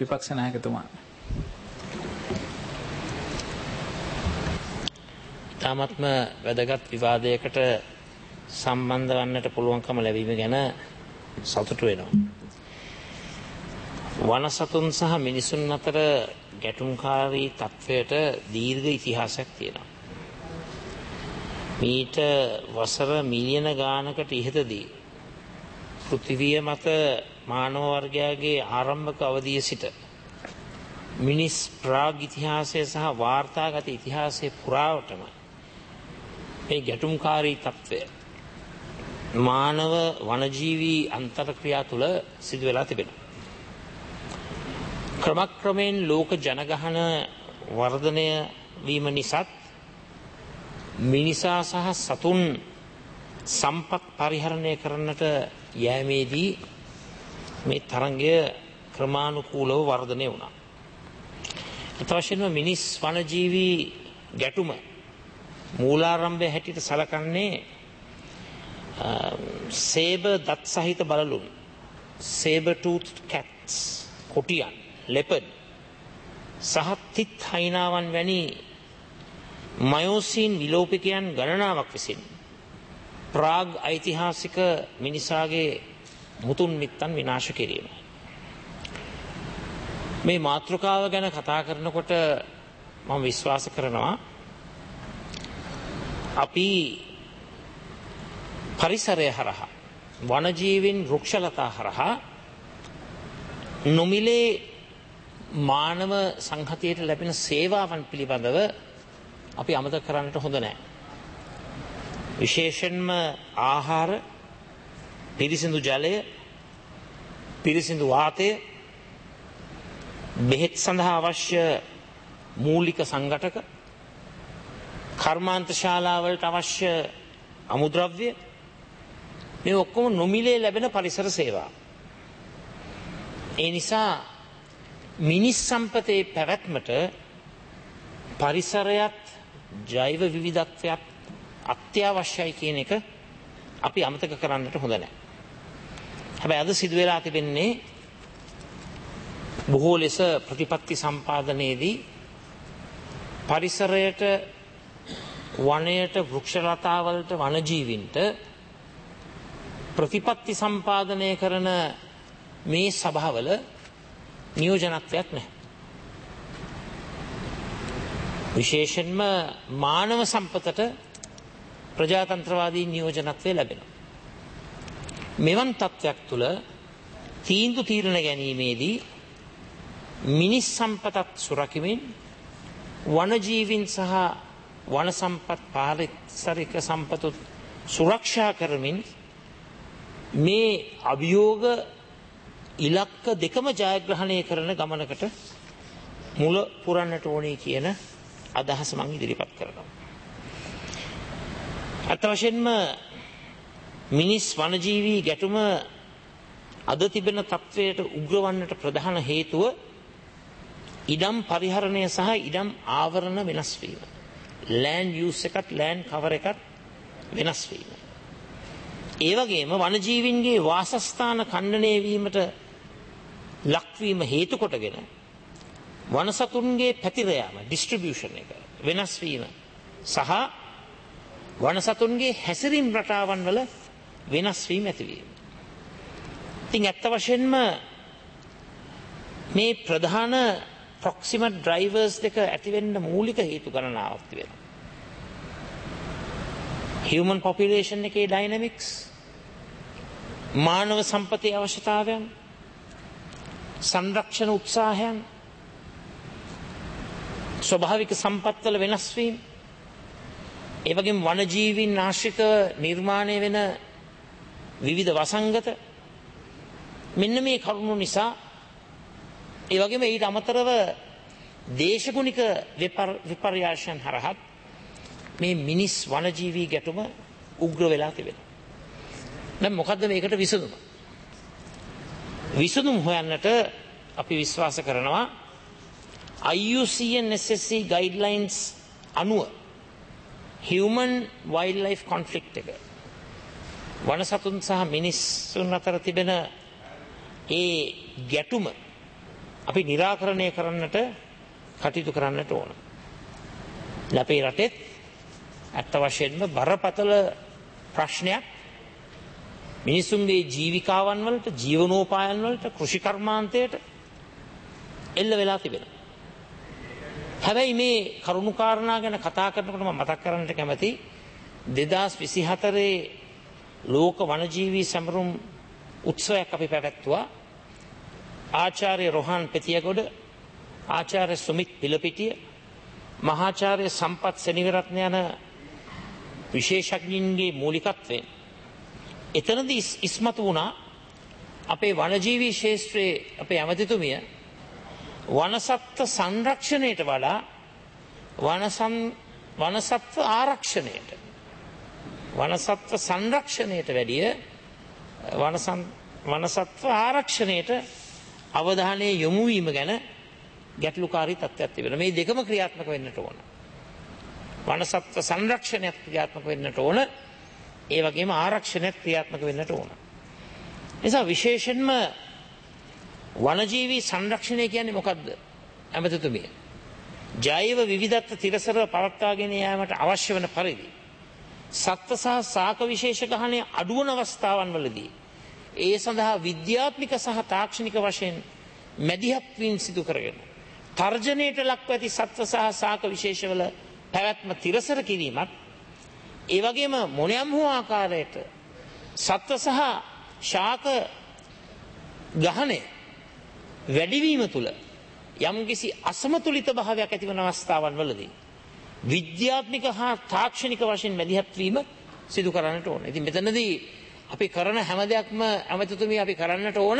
විපක්ෂ නායකතුමා. තාමත්ම වැදගත් විවාදයකට සම්බන්ධ වන්නට පුළුවන්කම ලැබීම ගැන සතුටු වෙනවා. වනසතුන් සහ මිනිසුන් අතර ගැටුම්කාරී තත්වයට දීර්ඝ ඉතිහාසයක් තියෙනවා. මීට වසර මිලියන ගානකට ඉහතදී පෘථිවිය මත මානව වර්ගයාගේ ආරම්භක අවධිය සිට මිනිස් ප්‍රාග් ඉතිහාසය සහ වාර්තාගත ඉතිහාසය පුරාවටම මේ ගැටුම්කාරී තත්වය මානව වනජීවී අන්තර්ක්‍රියා තුළ සිදු වෙලා තිබෙනවා. ක්‍රමක්‍රමයෙන් ලෝක ජනගහන වර්ධනය වීම නිසාත් මිනිසා සහ සතුන් සම්පත් පරිහරණය කරන්නට යෑමේදී මේ තරංගය ක්‍රමානුකූලව වර්ධනය වුණා. අතවශ්‍යම මිනිස් වනජීවී ගැටුම මූලාරම්භය හැටියට සලකන්නේ සේබර් දත් සහිත බලලුන්, සේබර් ටූත් කැට්ස්, කොටියන්, ලෙපඩ් සහ තිත් හයිනාවන් වැනි මයෝසීන් විලෝපිකයන් ගණනාවක් විසින් ප්‍රාග් ඓතිහාසික මිනිසාගේ මුතුන් මිත්තන් විනාශ කිරීම. මේ මාතෘකාව ගැන කතා කරනකොට මම විශ්වාස කරනවා අපි පරිසරය හරහා වනජීවීන් වෘක්ෂලතා හරහා නොමිලේ මානව සංහතියට ලැබෙන සේවාවන් පිළිබඳව අපි අමතක කරන්නට හොඳ නැහැ. විශේෂයෙන්ම ආහාර, පිරිසිදු ජලය, පිරිසිදු වාතය, බෙහෙත් සඳහා අවශ්‍ය මූලික සංඝටක, කර්මාන්ත ශාලාවලට අවශ්‍ය අමුද්‍රව්‍ය, මේ ඔක්කොම නොමිලේ ලැබෙන පරිසර සේවා. ඒ නිසා මිනිස් සම්පතේ පැවැත්මට පරිසරයත් ජෛව විවිධත්වයත් අත්‍යවශ්‍යයි කියන එක අපි අමතක කරන්නට හොඳ නැහැ. හැබැයි අද සිදු වෙලා තිබෙන්නේ බොහෝ ලෙස ප්‍රතිපත්ති සම්පාදනයේදී පරිසරයට, වනයට, වෘක්ෂලතාවලට, වනජීවින්ට ප්‍රතිපත්ති සම්පාදනය කරන මේ සභාවල නියෝජනත්වයක් නැහැ. විශේෂයෙන්ම මානව සම්පතට ප්‍රජාතන්ත්‍රවාදී නියෝජනත්වය ලැබෙනවා. මෙවන් තත්ත්වයක් තුළ තීන්දුව තීරණ ගැනීමේදී මිනිස් සම්පතත් සුරකිමින් වනජීවීන් සහ වන සම්පත් පාරිසරික සම්පතුත් සුරක්ෂා කරමින් මේ අභියෝග ඉලක්ක දෙකම ජයග්‍රහණය කරන ගමනකට මුල පුරන්නට ඕනේ කියන අදහස මම ඉදිරිපත් කරනවා. අත් වශයෙන්ම මිනිස් වනජීවී ගැටුම අද තිබෙන තත්වයට උග්‍රවන්නට ප්‍රධාන හේතුව ඉඩම් පරිහරණය සහ ඉඩම් ආවරණ වෙනස් වීම. ලෑන්ඩ් යූස් එකත් ලෑන්ඩ් කවර් එකත් වෙනස් වීම. ඒ වගේම වනජීවීන්ගේ වාසස්ථාන ඛණ්ඩනය වීමට ලක්වීම හේතු කොටගෙන වනසතුන්ගේ පැතිර යාම, ඩිස්ට්‍රිබියුෂන් එක වෙනස් වීම සහ වනසතුන්ගේ හැසිරීම් රටාවන් වල වෙනස් වීම ඇතිවීම. ඉතින් ඇත්ත වශයෙන්ම මේ ප්‍රධාන ප්‍රොක්සිමට් ඩ්‍රයිවර්ස් දෙක ඇතිවෙන්න මූලික හේතු ගණනාවක් තිබෙනවා. හියුමන් පොපියුලේෂන් එකේ ඩයිනමික්ස්, මානව සම්පතේ අවශ්‍යතාවයන්, සංරක්ෂණ උත්සාහයන්, ස්වභාවික සම්පත්වල වෙනස් වීම, ඒ වගේම වනජීවීන් ආශ්‍රිතව නිර්මාණය වෙන විවිධ වසංගත, මෙන්න මේ කරුණු නිසා, ඒ වගේම ඊට අමතරව දේශගුණික විපර්යාසයන් හරහා මේ මිනිස් වනජීවී ගැටුම උග්‍ර වෙලා තිබෙනවා. දැන් මොකද්ද මේකට විසඳුම? විසඳුම් හොයන්නට අපි විශ්වාස කරනවා IUCN SSC ගයිඩ්ලයින්ස් අනුව human wildlife conflict එක, වනසතුන් සහ මිනිසුන් අතර තිබෙන ඒ ගැටුම අපි निराකරණය කරන්නට කටයුතු කරන්නට ඕන. අපේ රටෙත් ඇත්ත වශයෙන්ම බරපතල ප්‍රශ්නයක් මිනිසුන්ගේ ජීවිකාවන් වලට ජීවනෝපායන් වලට කෘෂි කර්මාන්තයට එල්ල වෙලා තිබෙනවා. හැබැයි මේ කරුණු කාරණා ගැන කතා කරනකොට මම මතක් කරන්නට කැමති 2024 ලෝක වනජීවී සැමරුම් උත්සවයක් අපි පැවැත්වුවා. ආචාර්ය රොහාන් පෙතියගොඩ, ආචාර්ය සුමිත් පිලපිටිය, මහාචාර්ය සම්පත් සෙනවිරත්න යන විශේෂඥයින්ගේ මූලිකත්වයෙන් එතනදී ඉස්මතු වුණා අපේ වනජීවී ශාස්ත්‍රයේ අපේ ඇමතිතුමිය වනසත්ත්ව සංරක්ෂණයට වඩා වනසත්ත්ව ආරක්ෂණයට වනසත්ත්ව සංරක්ෂණයට වැඩිය වනසත්ත්ව ආරක්ෂණයට අවධානය යොමු වීම ගැන ගැටලුකාරී තත්ත්වයක් තිබෙනවා. මේ දෙකම ක්‍රියාත්මක වෙන්නට ඕන. වනසත්ත්ව සංරක්ෂණයත් ක්‍රියාත්මක වෙන්නට ඕන. ඒ වගේම ආරක්ෂණයත් ක්‍රියාත්මක වෙන්නට ඕන. නිසා විශේෂයෙන්ම වනජීවී සංරක්ෂණය කියන්නේ මොකක්ද? ඇමතිතුමිය. ජෛව විවිධත්ව තිරසරව පවත්වාගෙන යාමට අවශ්‍ය වන පරිදි සත්ත්ව සහ ශාක විශේෂ ගහණය අඩුවන අවස්ථාවන් වලදී ඒ සඳහා විද්‍යාත්මික සහ තාක්ෂණික වශයෙන් මැදිහත් වීම සිදු කරගෙන තර්ජනයට ලක්ව ඇති සත්ත්ව සහ ශාක විශේෂවල පැවැත්ම තිරසර කිරීමත් ඒ වගේම මොනියම් හෝ ආකාරයට සත්ත්ව සහ ශාක ගහණය වැඩිවීම තුළ යම්කිසි අසමතුලිත භාවයක් ඇතිවන අවස්ථාවන් වලදී විද්‍යාත්මික හා තාක්ෂණික වශයෙන් මැදිහත් වීම සිදු කරන්නට ඕන. ඉතින් මෙතනදී අපි කරන හැම දෙයක්ම ඇමතිතුමිය අපි කරන්නට ඕන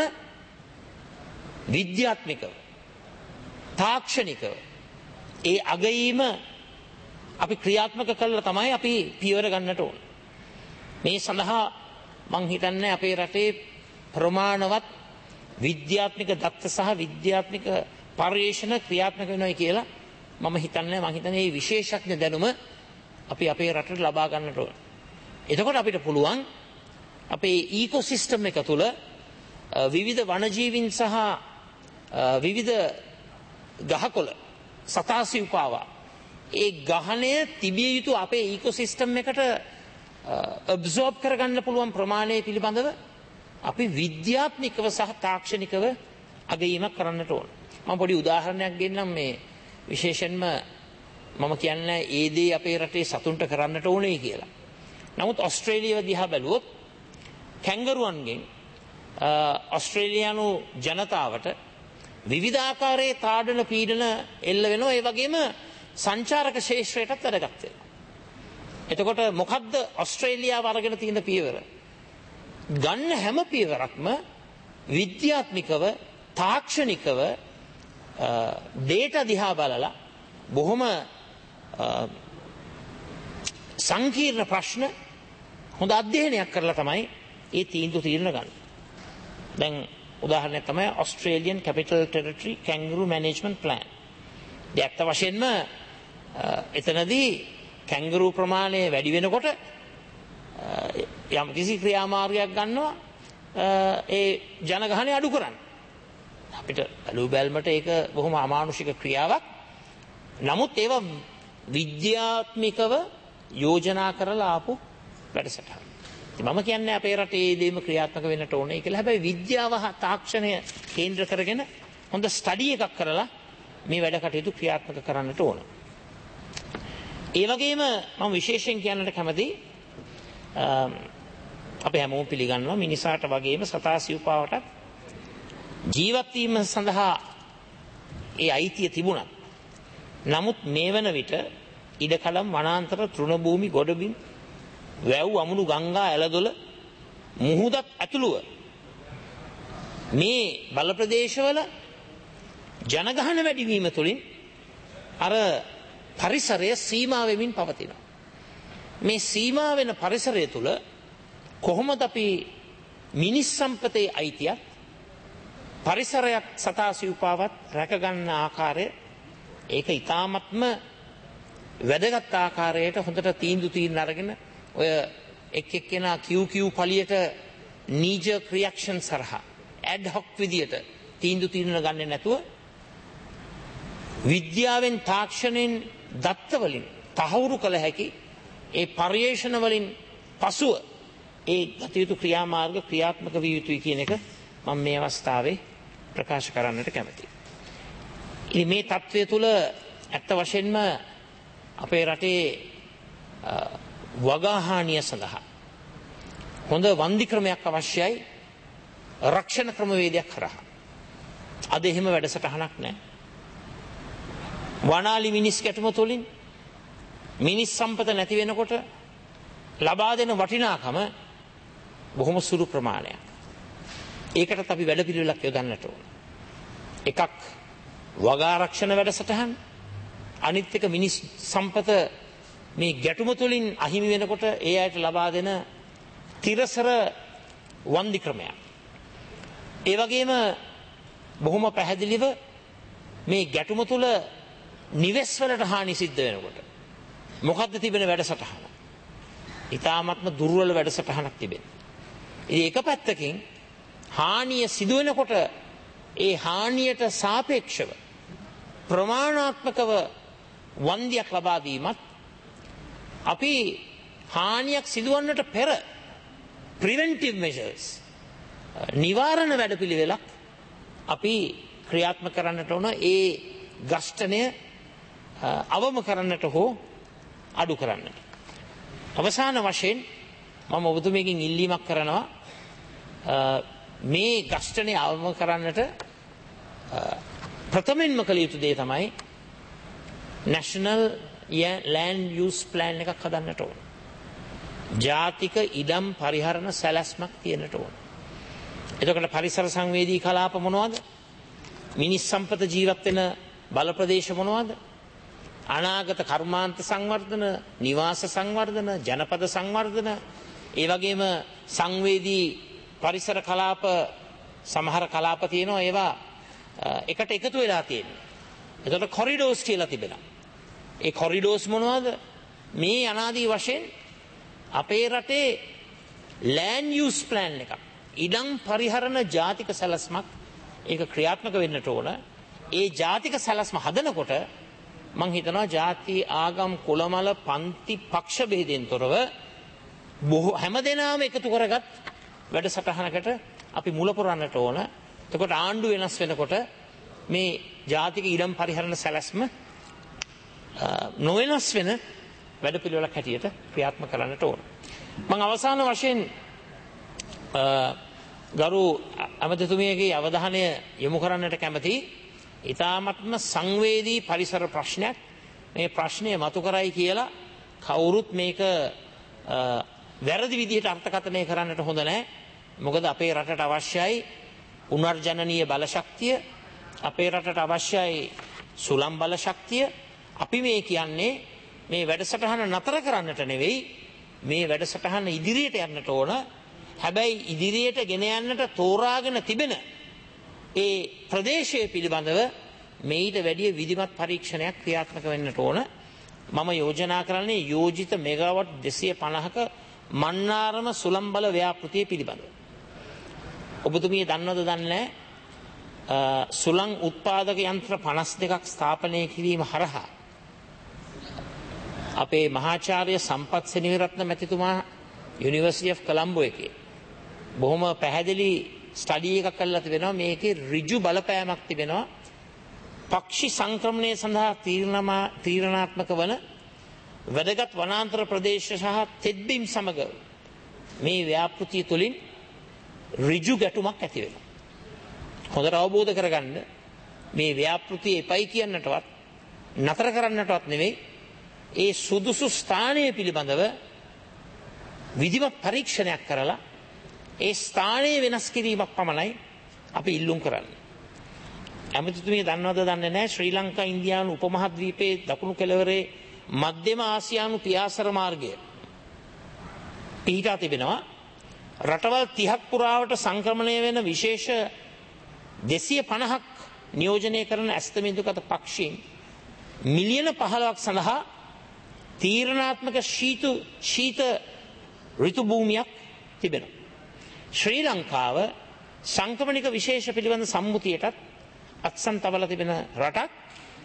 විද්‍යාත්මිකව තාක්ෂණිකව ඒ අගයීම අපි ක්‍රියාත්මක කළා තමයි අපි පියවර ගන්නට ඕන. මේ සඳහා මං හිතන්නේ අපේ රටේ ප්‍රමාණවත් විද්‍යාත්මික දත්ත සහ විද්‍යාත්මික පර්යේෂණ ක්‍රියාත්මක වෙනවා කියලා මම හිතන්නේ මේ විශේෂඥ දැනුම අපි අපේ රටට ලබා ගන්නට ඕන. එතකොට අපිට පුළුවන් අපේ ඉකෝසිස්ටම් එක තුළ විවිධ වනජීවීන් සහ විවිධ ගහකොළ සතාසිව්පාවා ඒ ගහණය තිබිය යුතු අපේ ඉකෝසිස්ටම් එකට ඇබ්සෝබ් කරගන්න පුළුවන් ප්‍රමාණය පිළිබඳව අපි විද්‍යාත්මිකව සහ තාක්ෂණිකව අගයීමක් කරන්නට ඕන. මම පොඩි උදාහරණයක් ගෙන්නම් මේ විශේෂයෙන්ම මම කියන්නේ ඒ දේ අපේ රටේ සතුන්ට කරන්නට ඕනේ කියලා. නමුත් ඕස්ට්‍රේලියාව දිහා බැලුවොත් කැංගරුවන්ගෙන් ඕස්ට්‍රේලියානු ජනතාවට විවිධාකාරයේ තාඩන පීඩන එල්ල වෙනවා. ඒ වගේම සංචාරක ශේෂ්ත්‍රයටත් වැදගත් වෙනවා. එතකොට මොකද්ද ඕස්ට්‍රේලියාව අරගෙන තියෙන පියවර? ගන්න හැම පියවරක්ම විද්‍යාත්මිකව තාක්ෂණිකව ඩේටා දිහා බලලා බොහොම සංකීර්ණ ප්‍රශ්න හොඳ අධ්‍යයනයක් කරලා තමයි ඒ තීන්දුව ගන්න. දැන් උදාහරණයක් තමයි Australian Capital Territory Kangaroo Management Plan. දැක්ත වශයෙන්ම එතනදී කැංගරු ප්‍රමාණය වැඩි වෙනකොට යම් කිසි ක්‍රියාමාර්ගයක් ගන්නවා ඒ ජනගහනය අඩු කරන්න. අපිට බැලූ බැල්මට ඒක බොහොම අමානුෂික ක්‍රියාවක්. නමුත් ඒවා විද්‍යාත්මිකව යෝජනා කරලා ආපු වැඩසටහන. මම කියන්නේ අපේ රටේ මේ දේම ක්‍රියාත්මක වෙන්නට ඕනේ කියලා. හැබැයි විද්‍යාව හා තාක්ෂණය කේන්ද්‍ර කරගෙන හොඳ ස්ටඩි එකක් කරලා මේ වැඩ කටයුතු ක්‍රියාත්මක කරන්නට ඕන. ඒ වගේම මම විශේෂයෙන් කියන්නට කැමති අපි හැමෝම පිළිගන්නවා මිනිසාට වගේම සතා සිව්පාවටත් ජීවත් වීම සඳහා ඒ අයිතිය තිබුණත් නමුත් මේ වන විට ඉඩකඩම් වනාන්තර තෘණභූමි ගොඩබිම් වැව් අමුණු ගංගා ඇලදොල මුහුදත් ඇතුළුව මේ බල ප්‍රදේශවල ජනගහන වැඩිවීම තුළින් අර පරිසරය සීමා වෙමින් පවතිනවා. මේ සීමා වෙන පරිසරය තුළ කොහොමද අපි මිනිස් සම්පතේ අයිතියක් පරිසරයක් සතා සිව්පාවත් රැකගන්න ආකාරය ඒක ඊටාත්ම වැදගත් ආකාරයට හොඳට තීන්දුව අරගෙන ඔය එක්කෙනා QQ පළියට knee jerk reaction සරහා ad hoc විදියට තීන්දුව ගන්නේ නැතුව විද්‍යාවෙන් තාක්ෂණයෙන් දත්තවලින් තහවුරු කළ හැකි ඒ පර්යේෂණ වලින් පසුව ඒ ගත යුතු ක්‍රියාමාර්ග ක්‍රියාත්මක විය යුතුයි කියන එක මම මේ අවස්ථාවේ ප්‍රකාශ කරන්නට කැමතියි. ඉතින් මේ තත්ත්වය තුළ ඇත්ත වශයෙන්ම අපේ රටේ වගාහානිය සඳහා හොඳ වන්දි ක්‍රමයක් අවශ්‍යයි රක්ෂණ ක්‍රමවේදයක් කරා. අද එහෙම වැඩසටහනක් නැහැ. වනාලි මිනිස් ගැටුම තුළින් මිනිස් සම්පත නැති වෙනකොට ලබා දෙන වටිනාකම බොහොම සුළු ප්‍රමාණයක්. ඒකටත් අපි වැඩපිළිවෙලක් යොදන්නට ඕන. එකක් වගාරක්ෂණ වැඩසටහන්, අනිත් එක මිනිස් සම්පත මේ ගැටුම තුළින් අහිමි වෙනකොට ඒ අයට ලබා දෙන තිරසර වන්දි ක්‍රමයක්. ඒ වගේම බොහොම පැහැදිලිව මේ ගැටුම තුළ නිවෙස් වලට හානි සිද්ධ වෙනකොට මොකද්ද තිබෙන වැඩසටහන? ඊටාත්ම දුර්වල වැඩසටහනක් තිබෙන. ඉතින් එක පැත්තකින් හානිය සිදු වෙනකොට ඒ හානියට සාපේක්ෂව ප්‍රමාණාත්මකව වන්දියක් ලබා දීමත් අපි හානියක් සිදුවන්නට පෙර preventive measures නිවාරණ වැඩපිළිවෙලක් අපි ක්‍රියාත්මක කරන්නට ඕන. ඒ ගස්ඨණය අවම කරන්නට හෝ අඩු කරන්නට. අවසාන වශයෙන් මම ඔබතුමීගෙන් ඉල්ලීමක් කරනවා මේ ගස්ඨණය අවම කරන්නට ප්‍රථමයෙන්ම කළ යුතු දේ තමයි National Land Use Plan එකක් හදන්නට ඕන. ජාතික ඉඩම් පරිහරණ සැලැස්මක් තියෙන්නට ඕන. එතකොට පරිසර සංවේදී කලාප මොනවද? මිනිස් සම්පත ජීවත් වෙන බල ප්‍රදේශ මොනවද? අනාගත කර්මාන්ත සංවර්ධන, නිවාස සංවර්ධන, ජනපද සංවර්ධන, ඒ වගේම සංවේදී පරිසර කලාප සමහර කලාප තියෙනවා ඒවා එකට එකතු වෙලා තියෙනවා. එතකොට කොරිඩෝස් කියලා තිබෙනවා. ඒ කොරිඩෝස් මොනවද? මේ අනාදී වශයෙන් අපේ රටේ land use plan එකක්, ඉඩම් පරිහරණ ජාතික සැලැස්මක් ඒක ක්‍රියාත්මක වෙන්නට ඕන. ඒ ජාතික සැලැස්ම හදනකොට මං හිතනවා ජාති ආගම් කුලමල පන්ති පක්ෂ බෙදෙන් තොරව බොහෝ හැමදෙනාම එකතු කරගත් වැඩසටහනකට අපි මුල පුරන්නට ඕන. එතකොට ආණ්ඩු වෙනස් වෙනකොට මේ ජාතික ඉඩම් පරිහරණ සැලැස්ම නොවෙනස් වෙන වැඩපිළිවෙලක් හැටියට ක්‍රියාත්මක කරන්නට ඕන. මම අවසාන වශයෙන් ගරු අමතතුමියගේ අවධානය යොමු කරන්නට කැමතියි. ඉතාමත්ම සංවේදී පරිසර ප්‍රශ්නයක්. මේ ප්‍රශ්නය මතු කරයි කියලා කවුරුත් මේක වැරදි විදිහට අර්ථකථනය කරන්නට හොඳ නැහැ. මොකද අපේ රටට අවශ්‍යයි පුනර්ජනනීය බලශක්තිය, අපේ රටට අවශ්‍යයි සුළං බලශක්තිය. අපි මේ කියන්නේ මේ වැඩසටහන නතර කරන්නට නෙවෙයි, මේ වැඩසටහන ඉදිරියට යන්නට ඕන. හැබැයි ඉදිරියට ගෙන යන්නට තෝරාගෙන තිබෙන ඒ ප්‍රදේශය පිළිබඳව මේට වැඩිය විධිමත් පරීක්ෂණයක් ක්‍රියාත්මක වෙන්නට ඕන. මම යෝජනා කරන්නේ යෝජිත මෙගාවට් 250ක මන්නාරම සුළං බල ව්‍යාපෘතිය පිළිබඳව. ඔබතුමිය දන්නවද දන්නේ නැහැ සුළං උත්පාදක යන්ත්‍ර 52ක් ස්ථාපනය කිරීම හරහා අපේ මහාචාර්ය සම්පත් සෙනවිරත්න මැතිතුමා යුනිවර්සිටි ඔෆ් කොලම්බෝ එකේ බොහොම පැහැදිලි ස්ටඩි එකක් කරලා තිබෙනවා. මේකේ ඍජු බලපෑමක් තිබෙනවා පක්ෂි සංක්‍රමණය සඳහා තීරණාත්මක වන වැදගත් වනාන්තර ප්‍රදේශ සහ තෙත්බිම් සමග මේ ව්‍යාපෘතිය තුළින් ඍජු ගැටුමක් ඇති වෙනවා. හොඳට අවබෝධ කරගන්න මේ ව්‍යාපෘතිය එපයි කියන්නටවත් නතර කරන්නටවත් නෙවෙයි, ඒ සුදුසු ස්ථානය පිළිබඳව විධිමත් පරීක්ෂණයක් කරලා ඒ ස්ථානයේ වෙනස් කිරීමක් පමණයි අපි ඉල්ලුම් කරන්නේ. ඇමතිතුමිය දන්නවද දන්නේ නැහැ ශ්‍රී ලංකා ඉන්දියානු උපමහද්වීපයේ දකුණු කෙළවරේ මධ්‍යම ආසියානු පියාසර මාර්ගය පිහිටා තිබෙනවා. රටවල් 30ක් පුරාවට සංක්‍රමණය වෙන විශේෂ 250ක් නියෝජනය කරන ඇස්තමින්දුගත පක්ෂීන් මිලියන 15ක් සඳහා තීරණාත්මක ශීත ඍතු භූමියක් තිබෙනවා. ශ්‍රී ලංකාව සංක්‍රමණික විශේෂ පිළිබඳ සම්මුතියටත් අත්සන් තබලා තිබෙන රටක්.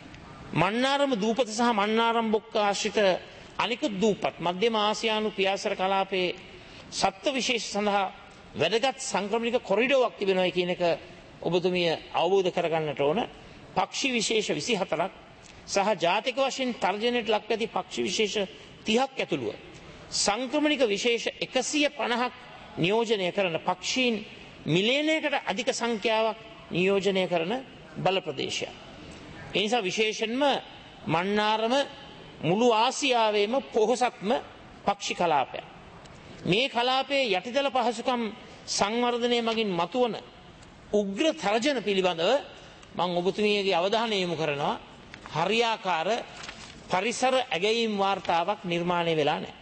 මන්නාරම දූපත සහ මන්නාරම් බොක්ක ආශ්‍රිත අනිකුත් දූපත් මධ්‍යම ආසියානු පියාසර කලාපයේ සත්ත්ව විශේෂ සඳහා වැදගත් සංක්‍රමණික කොරිඩෝවක් තිබෙනවා කියන එක ඔබතුමිය අවබෝධ කරගන්නට ඕන. පක්ෂි විශේෂ 24ක් සහ ජාතික වශයෙන් තර්ජනයට ලක් ඇති පක්ෂි විශේෂ 30ක් ඇතුළුව සංක්‍රමණික විශේෂ 150ක් නියෝජනය කරන පක්ෂීන් මිලියනයකට අධික සංඛ්‍යාවක් නියෝජනය කරන බල ප්‍රදේශයක්. ඒ නිසා විශේෂයෙන්ම මන්නාරම මුළු ආසියාවේම පොහොසත්ම පක්ෂි කලාපයක්. මේ කලාපයේ යටිදල පහසුකම් සංවර්ධනය මගින් මතුවන උග්‍ර තර්ජන පිළිබඳව මම ඔබතුමියගේ අවධානය යොමු කරනවා. හරියාකාර පරිසර ඇගයීම් වාර්තාවක් නිර්මාණය වෙලා නැහැ.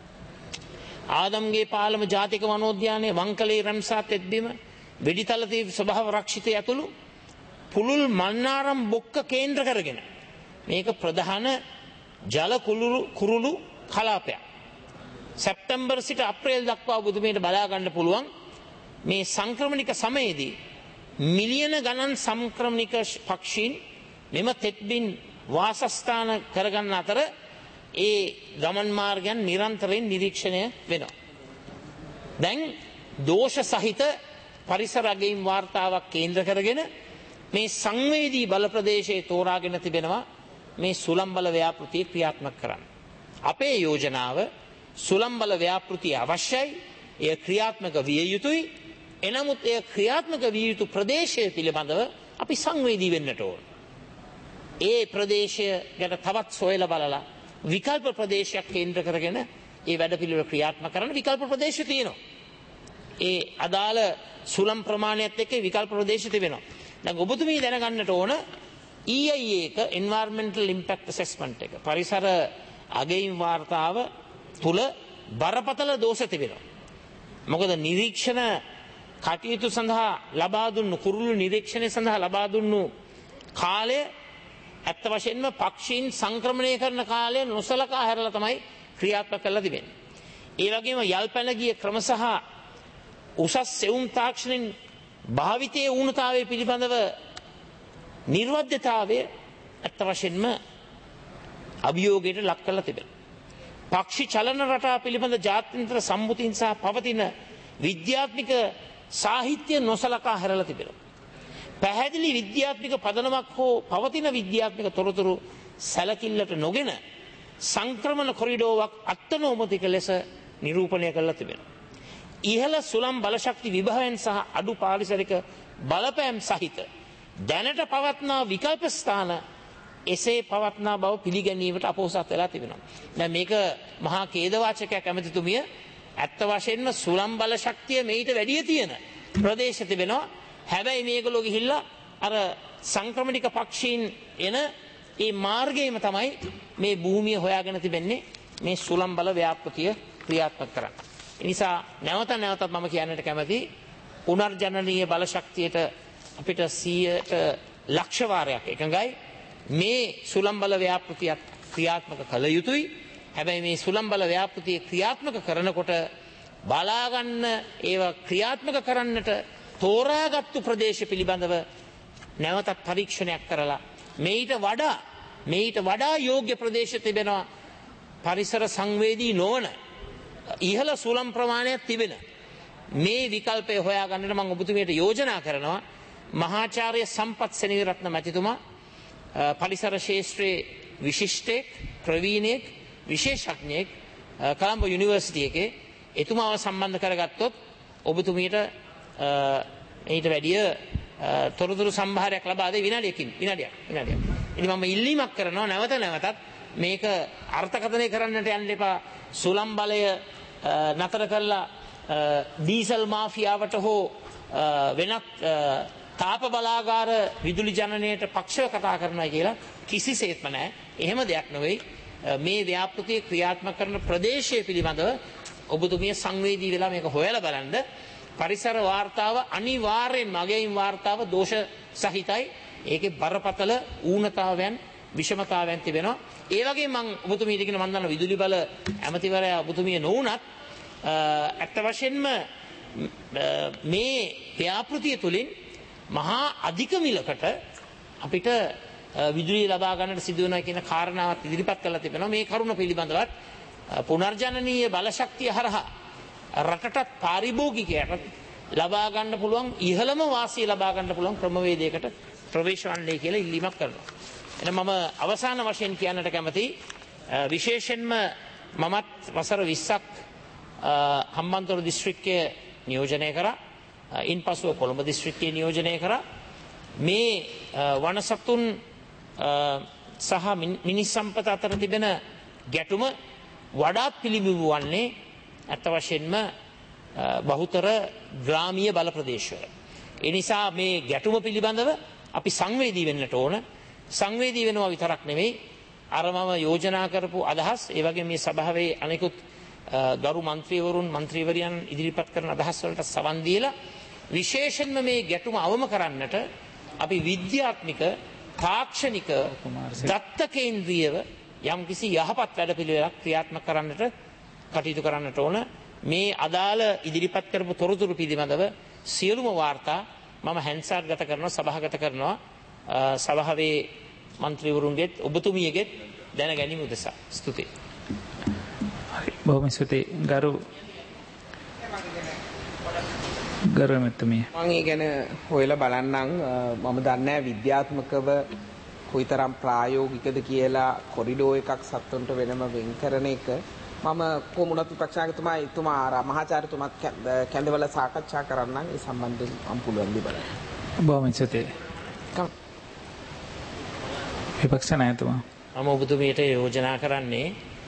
ආදම්ගේ පාලම ජාතික වනෝද්‍යානයේ වංකලේ රම්සා තෙත්බිම වෙඩිතල තීව්‍ර ස්වභාව රක්ෂිතය ඇතුළු පුලුල් මන්නාරම් බොක්ක කේන්ද්‍ර කරගෙන මේක ප්‍රධාන ජල කුරුළු කලාපයක්. සැප්තැම්බර් සිට අප්‍රේල් දක්වා ඔබතුමියට බලා ගන්න පුළුවන් මේ සංක්‍රමණික සමයේදී මිලියන ගණන් සංක්‍රමණික පක්ෂීන් මෙම තෙත්බින් වාසස්ථාන කරගන්න අතර ඒ ගමන් මාර්ගයන් නිරන්තරයෙන් නිරීක්ෂණය වෙනවා. දැන් දෝෂ සහිත පරිසර අගයීම් වාර්තාවක් කේන්ද්‍ර කරගෙන මේ සංවේදී බල ප්‍රදේශයේ තෝරාගෙන තිබෙනවා මේ සුළං බල ව්‍යාපෘතිය ක්‍රියාත්මක කරන්න. අපේ යෝජනාව සුළං බල ව්‍යාපෘතිය අවශ්‍යයි. එය ක්‍රියාත්මක විය යුතුයි. එනමුත් එය ක්‍රියාත්මක විය යුතු ප්‍රදේශය පිළිබඳව අපි සංවේදී වෙන්නට ඕන. ඒ ප්‍රදේශය ගැන තවත් සොයලා බලලා විකල්ප ප්‍රදේශයක් කේන්ද්‍ර කරගෙන ඒ වැඩපිළිවෙල ක්‍රියාත්මක කරන්න විකල්ප ප්‍රදේශ තියෙනවා. ඒ අදාළ සුළං ප්‍රමාණයත් එක්ක විකල්ප ප්‍රදේශ තිබෙනවා. දැන් ඔබතුමී දැනගන්නට ඕන EIA එක environmental impact assessment එක පරිසර අගයීම් වාර්තාව තුල බරපතල දෝෂ තිබෙනවා. මොකද නිරීක්ෂණ කටයුතු සඳහා ලබා දුන්නු කුරුළු නිරීක්ෂණය සඳහා ලබා දුන්නු කාලය ඇත්ත වශයෙන්ම පක්ෂීන් සංක්‍රමණය කරන කාලය නොසලකා හැරලා තමයි ක්‍රියාත්මක කරලා තිබෙන්නේ. ඒ වගේම යල්පැන ගිය ක්‍රම සහ උසස් සෙවුම් තාක්ෂණින් භාවිතයේ ඌනතාවය පිළිබඳව නිර්වද්‍යතාවය ඇත්ත වශයෙන්ම අභියෝගයට ලක් කරලා තිබෙනවා. පක්ෂි චලන රටා පිළිබඳ ජාත්‍යන්තර සම්මුතින් සහ පවතින විද්‍යාත්මක සාහිත්‍ය නොසලකා හැරලා තිබෙනවා. පැහැදිලි විද්‍යාත්මක පදනමක් හෝ පවතින විද්‍යාත්මක තොරතුරු සැලකිල්ලට නොගෙන සංක්‍රමණ කොරිඩෝවක් අත්නෝමතික ලෙස නිරූපණය කරලා තිබෙනවා. ඉහළ සුළං බලශක්ති විභවයන් සහ අඩු පාරිසරික බලපෑම් සහිත දැනට පවත්නා විකල්ප ස්ථාන එසේ පවත්නා බව පිළිගැනීමට අපොහොසත් වෙලා තිබෙනවා. දැන් මේක මහා ඛේදවාචකයක් ඇමතිතුමිය ඇත්ත වශයෙන්ම සුළං බලශක්තිය මේිට වැඩිය තියෙන ප්‍රදේශ තිබෙනවා. හැබැයි මේගොල්ලෝ ගිහිල්ලා අර සංක්‍රමණික පක්ෂීන් එන ඒ මාර්ගයේම තමයි මේ භූමිය හොයාගෙන තිබෙන්නේ මේ සුළං බල ව්‍යාපෘතිය ක්‍රියාත්මක කරන්න. ඒ නිසා නැවත නැවතත් මම කියන්නට කැමති පුනර්ජනනීය බල ශක්තියට අපිට 100ට ලක්ෂ වාරයක් එකඟයි මේ සුළං බල ව්‍යාපෘතියක් ක්‍රියාත්මක කළ යුතුයි. හැබැයි මේ සුළං බල ව්‍යාපෘතිය ක්‍රියාත්මක කරනකොට බලා ගන්න ඒවා ක්‍රියාත්මක කරන්නට තෝරාගත්තු ප්‍රදේශ පිළිබඳව නැවතත් පරීක්ෂණයක් කරලා මේට වඩා යෝග්‍ය ප්‍රදේශ තිබෙනවා පරිසර සංවේදී නොවන ඉහළ සුළං ප්‍රමාණයක් තිබෙන මේ විකල්පය හොයාගන්නට මම ඔබතුමියට යෝජනා කරනවා. මහාචාර්ය සම්පත් සෙනවිරත්න මැතිතුමා පරිසර ශාස්ත්‍රයේ විශිෂ්ටෙක් ප්‍රවීණෙක් විශේෂඥයෙක් කොළඹ යුනිවර්සිටි එකේ එතුමාව සම්බන්ධ කරගත්තොත් ඔබතුමියට ඊට වැඩිය තොරතුරු සම්භාරයක් ලබා දෙයි විනාඩියක්. ඉතින් මම ඉල්ලීමක් කරනවා නැවතත් මේක අර්ථකථනය කරන්නට යන්න එපා. සුළං බලය නතර කරලා ඩීසල් මාෆියාවට හෝ වෙනත් තාප බලාගාර විදුලි ජනනයට පක්ෂව කතා කරනවා කියලා කිසිසේත්ම නැහැ. එහෙම දෙයක් නෙවෙයි. මේ ව්‍යාපෘතිය ක්‍රියාත්මක කරන ප්‍රදේශය පිළිබඳව ඔබතුමිය සංවේදී වෙලා මේක හොයලා බලන්න. පරිසර වාර්තාව අනිවාර්යෙන් මගේයින් වාර්තාව දෝෂ සහිතයි. ඒකේ බරපතල ඌනතාවයන් විෂමතාවයන් තිබෙනවා. ඒ වගේ මම ඔබතුමියට කියන මම දන්න විදුලි බල ඇමතිවරයා ඔබතුමිය නොවුනත් අත්ත වශයෙන්ම මේ ව්‍යාපෘතිය තුලින් මහා අධික මිලකට අපිට විදුලිය ලබා ගන්නට සිදු වෙනවා කියන කාරණාවත් ඉදිරිපත් කරලා තිබෙනවා. මේ කරුණ පිළිබඳවත් පුනර්ජනනීය බලශක්තිය හරහා රටටත් පාරිභෝගිකයන්ට ලබා ගන්න පුළුවන් ඉහළම වාසිය ලබා ගන්න පුළුවන් ක්‍රමවේදයකට ප්‍රවේශ වන්නේ කියලා ඉල්ලීමක් කරනවා. එහෙනම් මම අවසාන වශයෙන් කියන්නට කැමති විශේෂයෙන්ම මමත් වසර 20ක් හම්බන්තොට දිස්ත්‍රික්කයේ නියෝජනය කරා. ඉන්පසුව කොළඹ දිස්ත්‍රික්කයේ නියෝජනය කරා. මේ වනසතුන් සහ මිනිස් සම්පත අතර තිබෙන ගැටුම වඩාත් පිළිබිඹු වන්නේ අත් වශයෙන්ම බහුතර ග්‍රාමීය බල ප්‍රදේශවල. ඒ නිසා මේ ගැටුම පිළිබඳව අපි සංවේදී වෙන්නට ඕන. සංවේදී වෙනවා විතරක් නෙවෙයි අර මම යෝජනා කරපු අදහස් ඒ වගේ මේ සභාවේ අනෙකුත් ගරු මන්ත්‍රීවරුන් මන්ත්‍රීවරියන් ඉදිරිපත් කරන අදහස් වලට සවන් දීලා විශේෂයෙන්ම මේ ගැටුම අවම කරන්නට අපි විද්‍යාත්මක තාක්ෂණික දත්ත කේන්ද්‍රීයව යම්කිසි යහපත් වැඩපිළිවෙලක් ක්‍රියාත්මක කරන්නට කටයුතු කරන්නට ඕන. මේ අදාළ ඉදිරිපත් කරපු තොරතුරු පිළිබඳව සියලුම වාර්තා මම හැන්සාර් ගත කරනවා සභාගත කරනවා සභාවේ මන්ත්‍රීවරුන්ගෙත් ඔබතුමියගෙත් දැන ගැනීම උදෙසා. ස්තුතියි. බොහොම ස්තුතියි ගරු මෙතුමිය. මම ඒ ගැන හොයලා බලන්නම්. මම දන්නේ විද්‍යාත්මකව කොයිතරම් ප්‍රායෝගිකද කියලා කොරිඩෝ එකක් සත්තුන්ට වෙනම වෙන් කරන එක. මම කොමුණත් විපක්ෂනායකතුමා එතුමා මහාචාර්යතුමාත් කැඳවල සාකච්ඡා කරන්නම්. ඒ සම්බන්ධයෙන් මම පුළුවන් දි බලන්න. බොහොම ස්තුතියි. විපක්ෂ නායකතුමා. මම ඔබතුමියට යෝජනා කරන්නේ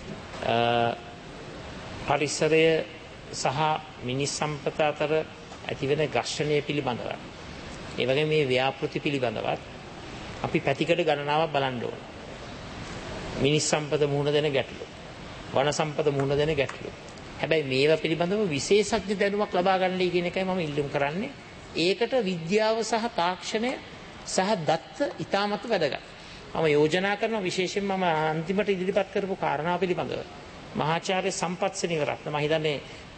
පරිසරය සහ මිනිස් සම්පත අතර ඇතිවෙන ඝර්ෂණය පිළිබඳව ඒ වගේ මේ ව්‍යාපෘති පිළිබඳවත් අපි පැතිකඩ ගණනාවක් බලන්න ඕන. මිනිස් සම්පත මුහුණ දෙන ගැටලු, වන සම්පත මුහුණ දෙන ගැටලු. හැබැයි මේවා පිළිබඳව විශේෂඥ දැනුමක් ලබා ගන්නයි කියන එකයි මම ඉල්ලුම් කරන්නේ. ඒකට විද්‍යාව සහ තාක්ෂණය සහ දත්ත ඉතාමත් වැදගත්. මම යෝජනා කරන විශේෂයෙන් මම අන්තිමට ඉදිරිපත් කරපු කාරණා පිළිබඳව මහාචාර්ය සම්පත් සෙනවිරත්න මම හිතන්නේ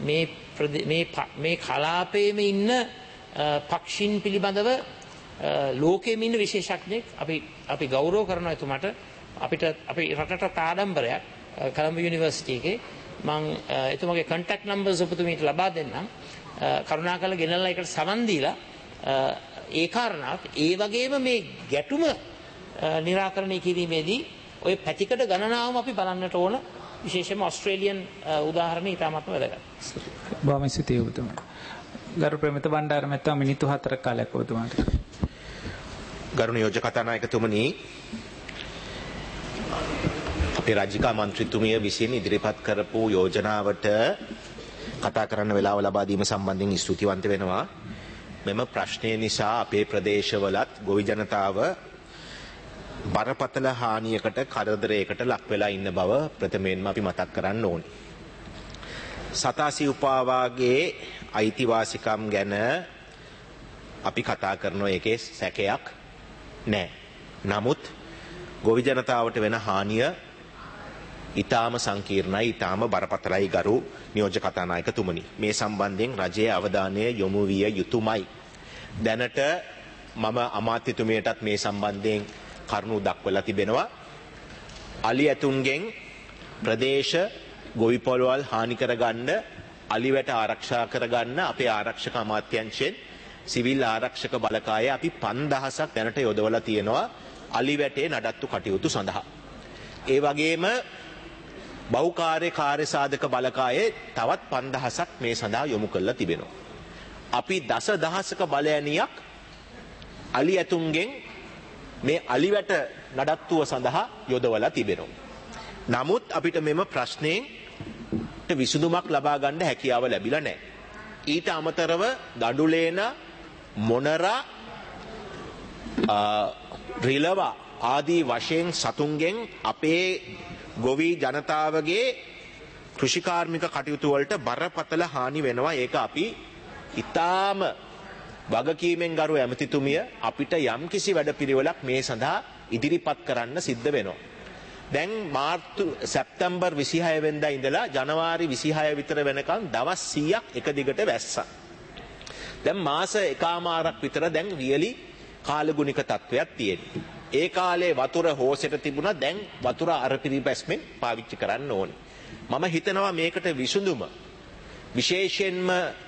මේ කලාපයේම ඉන්න පක්ෂීන් පිළිබඳව ලෝකෙම ඉන්න විශේෂඥයෙක් අපි ගෞරව කරනවා එතුමාට. අපි රටට ආඩම්බරයක් කොළඹ යුනිවර්සිටි එකේ මම එතුමාගේ contact numbers ඔබතුමීට ලබා දෙන්නම්. කරුණාකරලා ගෙනල්ලා ඒකට සමන් දීලා ඒ කාරණාත් ඒ වගේම මේ ගැටුම निराकरणය කිරීමේදී ඔය පැතිකඩ ගණනාවම අපි බලන්නට ඕන. විශේෂයෙන්ම ඕස්ට්‍රේලියන් උදාහරණ ඉතාමත්ම වැදගත්. බොහොම ස්තුතියි ඔබතුමා. ගරු ප්‍රේමිත බණ්ඩාර මහත්මයා මිනිත්තු 4ක් කාලයක් ඔබතුමාට. ගරු නියෝජ්‍ය කතානායකතුමනි, අපේ රාජිකා මන්ත්‍රීතුමිය විසින් ඉදිරිපත් කරපු යෝජනාවට කතා කරන්න වෙලාව ලබා දීම සම්බන්ධයෙන් ස්තුතිවන්ත වෙනවා. මෙම ප්‍රශ්නය නිසා අපේ ප්‍රදේශවලත් ගොවි ජනතාව බරපතල හානියකට කරදරයකට ලක් වෙලා ඉන්න බව ප්‍රථමයෙන්ම අපි මතක් කරන්න ඕනේ. සතා සිව්පාවාගේ අයිතිවාසිකම් ගැන අපි කතා කරන එකේ සැකයක් නැහැ. නමුත් ගොවි ජනතාවට වෙන හානිය ඊටාම සංකීර්ණයි, ඊටාම බරපතලයි ගරු නියෝජ්‍ය කතානායකතුමනි. මේ සම්බන්ධයෙන් රජයේ අවධානය යොමු විය යුතුමයි. දැනට මම අමාත්‍යතුමියටත් මේ සම්බන්ධයෙන් කරුණු දක්වලා තිබෙනවා. අලි ඇතුන්ගෙන් ප්‍රදේශ ගොවි පොළවල් හානි කරගන්න, අලිවැට ආරක්ෂා කරගන්න අපේ ආරක්ෂක අමාත්‍යාංශයෙන් සිවිල් ආරක්ෂක බලකාය අපි 5000ක් දැනට යොදවලා තියෙනවා අලිවැටේ නඩත්තු කටයුතු සඳහා. ඒ වගේම බහුකාර්ය කාර්යසාධක බලකායේ තවත් 5000ක් මේ සඳහා යොමු කරලා තිබෙනවා. අපි දසදහසක බලයණියක් අලි ඇතුන්ගෙන් මේ අලිවැට නඩත්තුව සඳහා යොදවලා තිබෙනවා. නමුත් අපිට මෙම ප්‍රශ්නයෙන් විසඳුමක් ලබා ගන්න හැකියාව ලැබිලා නැහැ. ඊට අමතරව දඩුලේන, මොනරා, රිලව ආදී වශයෙන් සතුන්ගෙන් අපේ ගොවි ජනතාවගේ කෘෂිකාර්මික කටයුතු වලට බරපතල හානි වෙනවා. ඒක අපි ඊටාම වගකීමෙන් ගරු ඇමතිතුමිය අපිට යම්කිසි වැඩපිළිවෙලක් මේ සඳහා ඉදිරිපත් කරන්න සිද්ධ වෙනවා. දැන් සැප්තැම්බර් 26 වෙනිදා ඉඳලා ජනවාරි 26 විතර වෙනකන් දවස් 100ක් එක දිගට වැස්සා. දැන් මාස එකමාරක් විතර දැන් වියලි කාලගුණික තත්වයක් තියෙනවා. ඒ කාලේ වතුර හෝසෙට තිබුණා දැන් වතුර අර පිරිපැස්මෙන් පාවිච්චි කරන්න ඕනේ. මම හිතනවා මේකට විසඳුම විශේෂයෙන්ම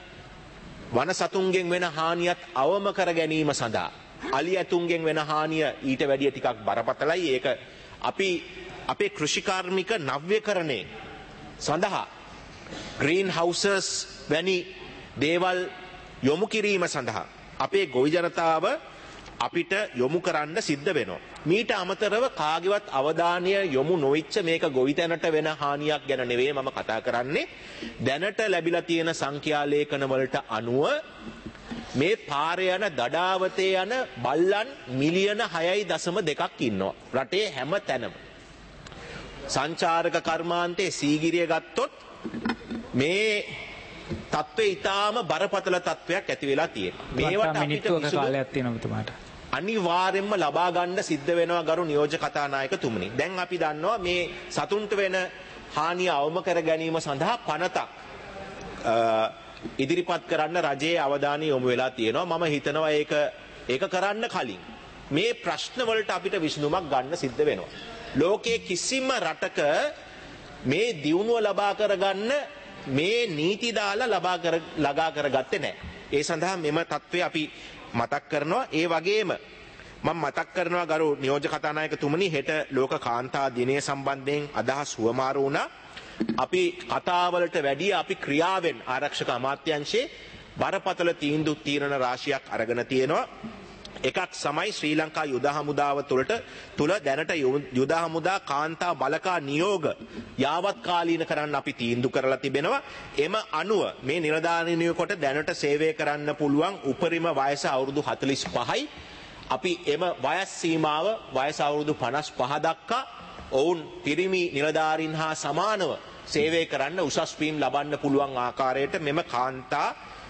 වන සතුන්ගෙන් වෙන හානියත් අවම කර ගැනීම සඳහා අලි ඇතුන්ගෙන් වෙන හානිය ඊට වැඩිය ටිකක් බරපතලයි. ඒක අපි අපේ කෘෂිකාර්මික නව්‍යකරණය සඳහා ග්‍රීන් හවුසස් වැනි දේවල් යොමු කිරීම සඳහා අපේ ගොවි ජනතාව අපිට යොමු කරන්න සිද්ධ වෙනවා. මීට අමතරව කාගේවත් අවධානය යොමු නොවිච්ච මේක ගොවිතැනට වෙන හානියක් ගැන නෙවෙයි මම කතා කරන්නේ. දැනට ලැබිලා තියෙන සංඛ්‍යා ලේඛන වලට අනුව මේ පාරේ යන දඩාවතේ යන බල්ලන් මිලියන 6.2ක් ඉන්නවා රටේ හැම තැනම. සංචාරක කර්මාන්තයේ සීගිරිය ගත්තොත් මේ තත්ත්වය ඊටාම බරපතල තත්ත්වයක් ඇති වෙලා තියෙනවා. මේවට අපිට කාලයක් තියෙනවා ඔබතුමාට. අනිවාර්යෙන්ම ලබා ගන්න සිද්ධ වෙනවා ගරු නියෝජ්‍ය කතානායකතුමනි. දැන් අපි දන්නවා මේ සතුන්ට වෙන හානිය අවම කර ගැනීම සඳහා පනතක් ඉදිරිපත් කරන්න රජයේ අවධානය යොමු වෙලා තියෙනවා. මම හිතනවා ඒක කරන්න කලින් මේ ප්‍රශ්න වලට අපිට විසඳුමක් ගන්න සිද්ධ වෙනවා. ලෝකයේ කිසිම රටක මේ දියුණුව ලබා කරගන්න මේ නීති දාලා ළඟා කරගත්තේ නැහැ. ඒ සඳහා මෙම තත්ත්වය අපි මතක් කරනවා. ඒ වගේම මම මතක් කරනවා ගරු නියෝජ්‍ය කතානායකතුමනි හෙට ලෝක කාන්තා දිනය සම්බන්ධයෙන් අදහස් හුවමාරු වුණා. අපි කතාවලට වැඩිය අපි ක්‍රියාවෙන් ආරක්ෂක අමාත්‍යාංශයේ බරපතල තීරණ රාශියක් අරගෙන තියෙනවා. එකක් සමයි ශ්‍රී ලංකා යුද හමුදාව තුල දැනට යුද හමුදා කාන්තා බලකා නියෝග යාවත් කාලීන කරන්න අපි තීන්දුව කරලා තිබෙනවා. එම අනුව මේ නිලධාරීනියකට දැනට සේවය කරන්න පුළුවන් උපරිම වයස අවුරුදු 45යි. අපි එම වයස් සීමාව වයස අවුරුදු 55 දක්වා ඔවුන් පිරිමි නිලධාරීන් හා සමානව සේවය කරන්න උසස් වීම් ලබන්න පුළුවන් ආකාරයට මෙම කාන්තා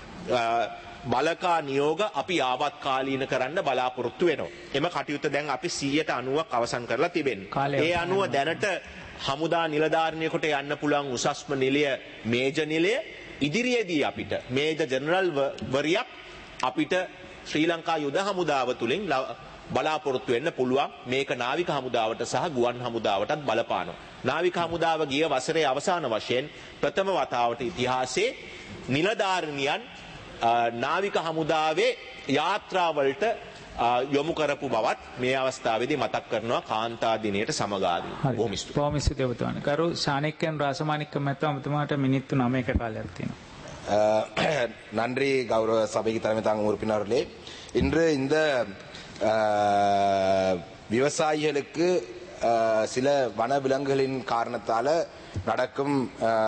බලකා නියෝග අපි ආවත් කාලීන කරන්න බලාපොරොත්තු වෙනවා. එම කටයුත්ත දැන් අපි 90%ක් අවසන් කරලා තිබෙනවා. ඒ අනුව දැනට හමුදා නිලධාරිනියෙකුට යන්න පුළුවන් උසස්ම නිලය මේජර් නිලය. ඉදිරියේදී අපිට මේජර් ජෙනරල් වරියක් අපිට ශ්‍රී ලංකා යුද හමුදාව තුලින් බලාපොරොත්තු වෙන්න පුළුවන්. මේක නාවික හමුදාවට සහ ගුවන් හමුදාවටත් බලපානවා. නාවික හමුදාව ගිය වසරේ අවසාන වශයෙන් ප්‍රථම වතාවට ඉතිහාසයේ නිලධාරිනියන් නාවික හමුදාවේ යාත්‍රාවලට යොමු කරපු බවත් මේ අවස්ථාවේදී මතක් කරනවා කාන්තා දිනයට සමගාමීව. බොහොම ස්තුතියි. බොහොම ස්තුතියි ඔබතුමාට. කරු ශානික්කන් රාසමානික්ක මහත්මයා ඔබතුමාට මිනිත්තු 9ක කාලයක් තියෙනවා. நன்றி கௌரவ சபைக்கு தலைமை தாங்கும் உறுப்பினர்களே. இன்று இந்த விவசாயிகளுக்கு சில வனவிலங்குகளின் காரணத்தால நடக்கும்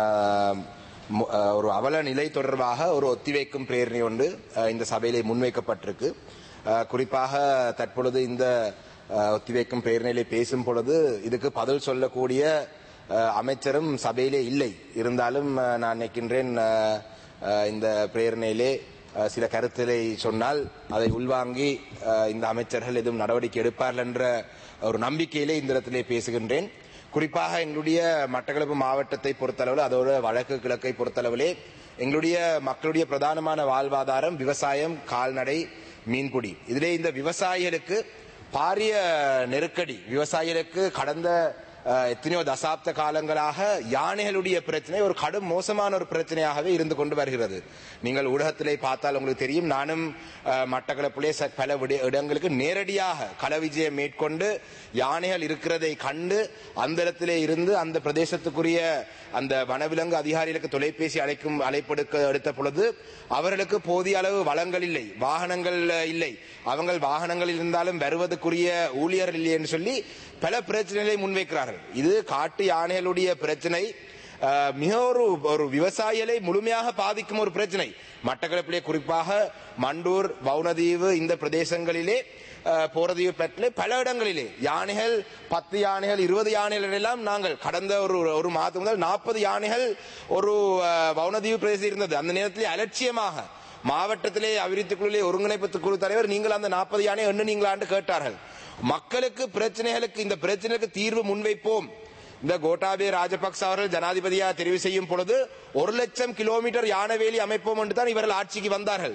ஒரு அவல நிலை தொடர்பாக ஒரு ஒத்திவைக்கும் பிரேரணை ஒன்று இந்த சபையிலே முன்வைக்கப்பட்டிருக்கு. குறிப்பாக தற்பொழுது இந்த ஒத்திவைக்கும் பிரேரணையிலே பேசும் பொழுது இதுக்கு பதில் சொல்லக்கூடிய அமைச்சரும் சபையிலே இல்லை. இருந்தாலும் நான் நினைக்கின்றேன் இந்த பிரேரணையிலே சில கருத்துக்களை சொன்னால் அதை உள்வாங்கி இந்த அமைச்சர்கள் எதுவும் நடவடிக்கை எடுப்பார்கள் என்ற ஒரு நம்பிக்கையிலே இந்த இடத்திலே பேசுகின்றேன். குறிப்பாக எங்களுடைய மட்டக்களப்பு மாவட்டத்தை பொறுத்தளவில் அதோட வடக்கு கிழக்கை பொறுத்தளவிலே எங்களுடைய மக்களுடைய பிரதானமான வாழ்வாதாரம் விவசாயம், கால்நடை, மீன்பிடி. இதிலே இந்த விவசாயிகளுக்கு பாரிய நெருக்கடி. விவசாயிகளுக்கு கடந்த எத்தனையோ தசாப்த காலங்களாக யானைகளுடைய பிரச்சனை ஒரு கடும் மோசமான ஒரு பிரச்சனையாகவே இருந்து கொண்டு வருகிறது. நீங்கள் ஊடகத்திலே பார்த்தால் உங்களுக்கு தெரியும். நானும் மட்டக்களப்பிலே பல இடங்களுக்கு நேரடியாக கள விஜயம் மேற்கொண்டு யானைகள் இருக்கிறதை கண்டு அந்த இடத்திலே இருந்து அந்த பிரதேசத்துக்குரிய அந்த வனவிலங்கு அதிகாரிகளுக்கு தொலைபேசி அழைப்பெடுக்க எடுத்த பொழுது அவர்களுக்கு போதிய அளவு வளங்கள் இல்லை, வாகனங்கள் இல்லை. அவங்க வாகனங்கள் இருந்தாலும் வருவதற்குரிய ஊழியர்கள் இல்லை என்று சொல்லி பல பிரச்சனைகளை முன்வைக்கிறார்கள். இது காட்டு யானைகளுடைய பிரச்சனை மிக ஒரு விவசாயிகளை முழுமையாக பாதிக்கும் ஒரு பிரச்சனை. மட்டக்களப்பிலே குறிப்பாக மண்டூர், வவுனதீவு இந்த பிரதேசங்களிலே போரதீவு பெற்றிலே பல இடங்களிலே யானைகள் 10 யானைகள் 20 யானைகள் எல்லாம் நாங்கள் கடந்த ஒரு மாதம் முதல் 40 யானைகள் ஒரு வவுனதீவு பிரதேசம் இருந்தது. அந்த நேரத்திலே அலட்சியமாக மாவட்டத்திலே அபிவிருத்தி குழுவிலே ஒருங்கிணைப்பு குழு தலைவர் நீங்கள் அந்த 40 யானை எண்ணுனீங்களான்னு கேட்டார்கள். மக்களுக்கு பிரச்சனைகளுக்கு இந்த பிரச்சனைக்கு தீர்வு முன்வைப்போம். இந்த கோட்டாபய ராஜபக்ச அவர்கள் ஜனாதிபதியாக தெரிவு செய்யும் பொழுது 1,00,000 கிலோமீட்டர் யானவேலி அமைப்போம் என்று தான் இவர்கள் ஆட்சிக்கு வந்தார்கள்.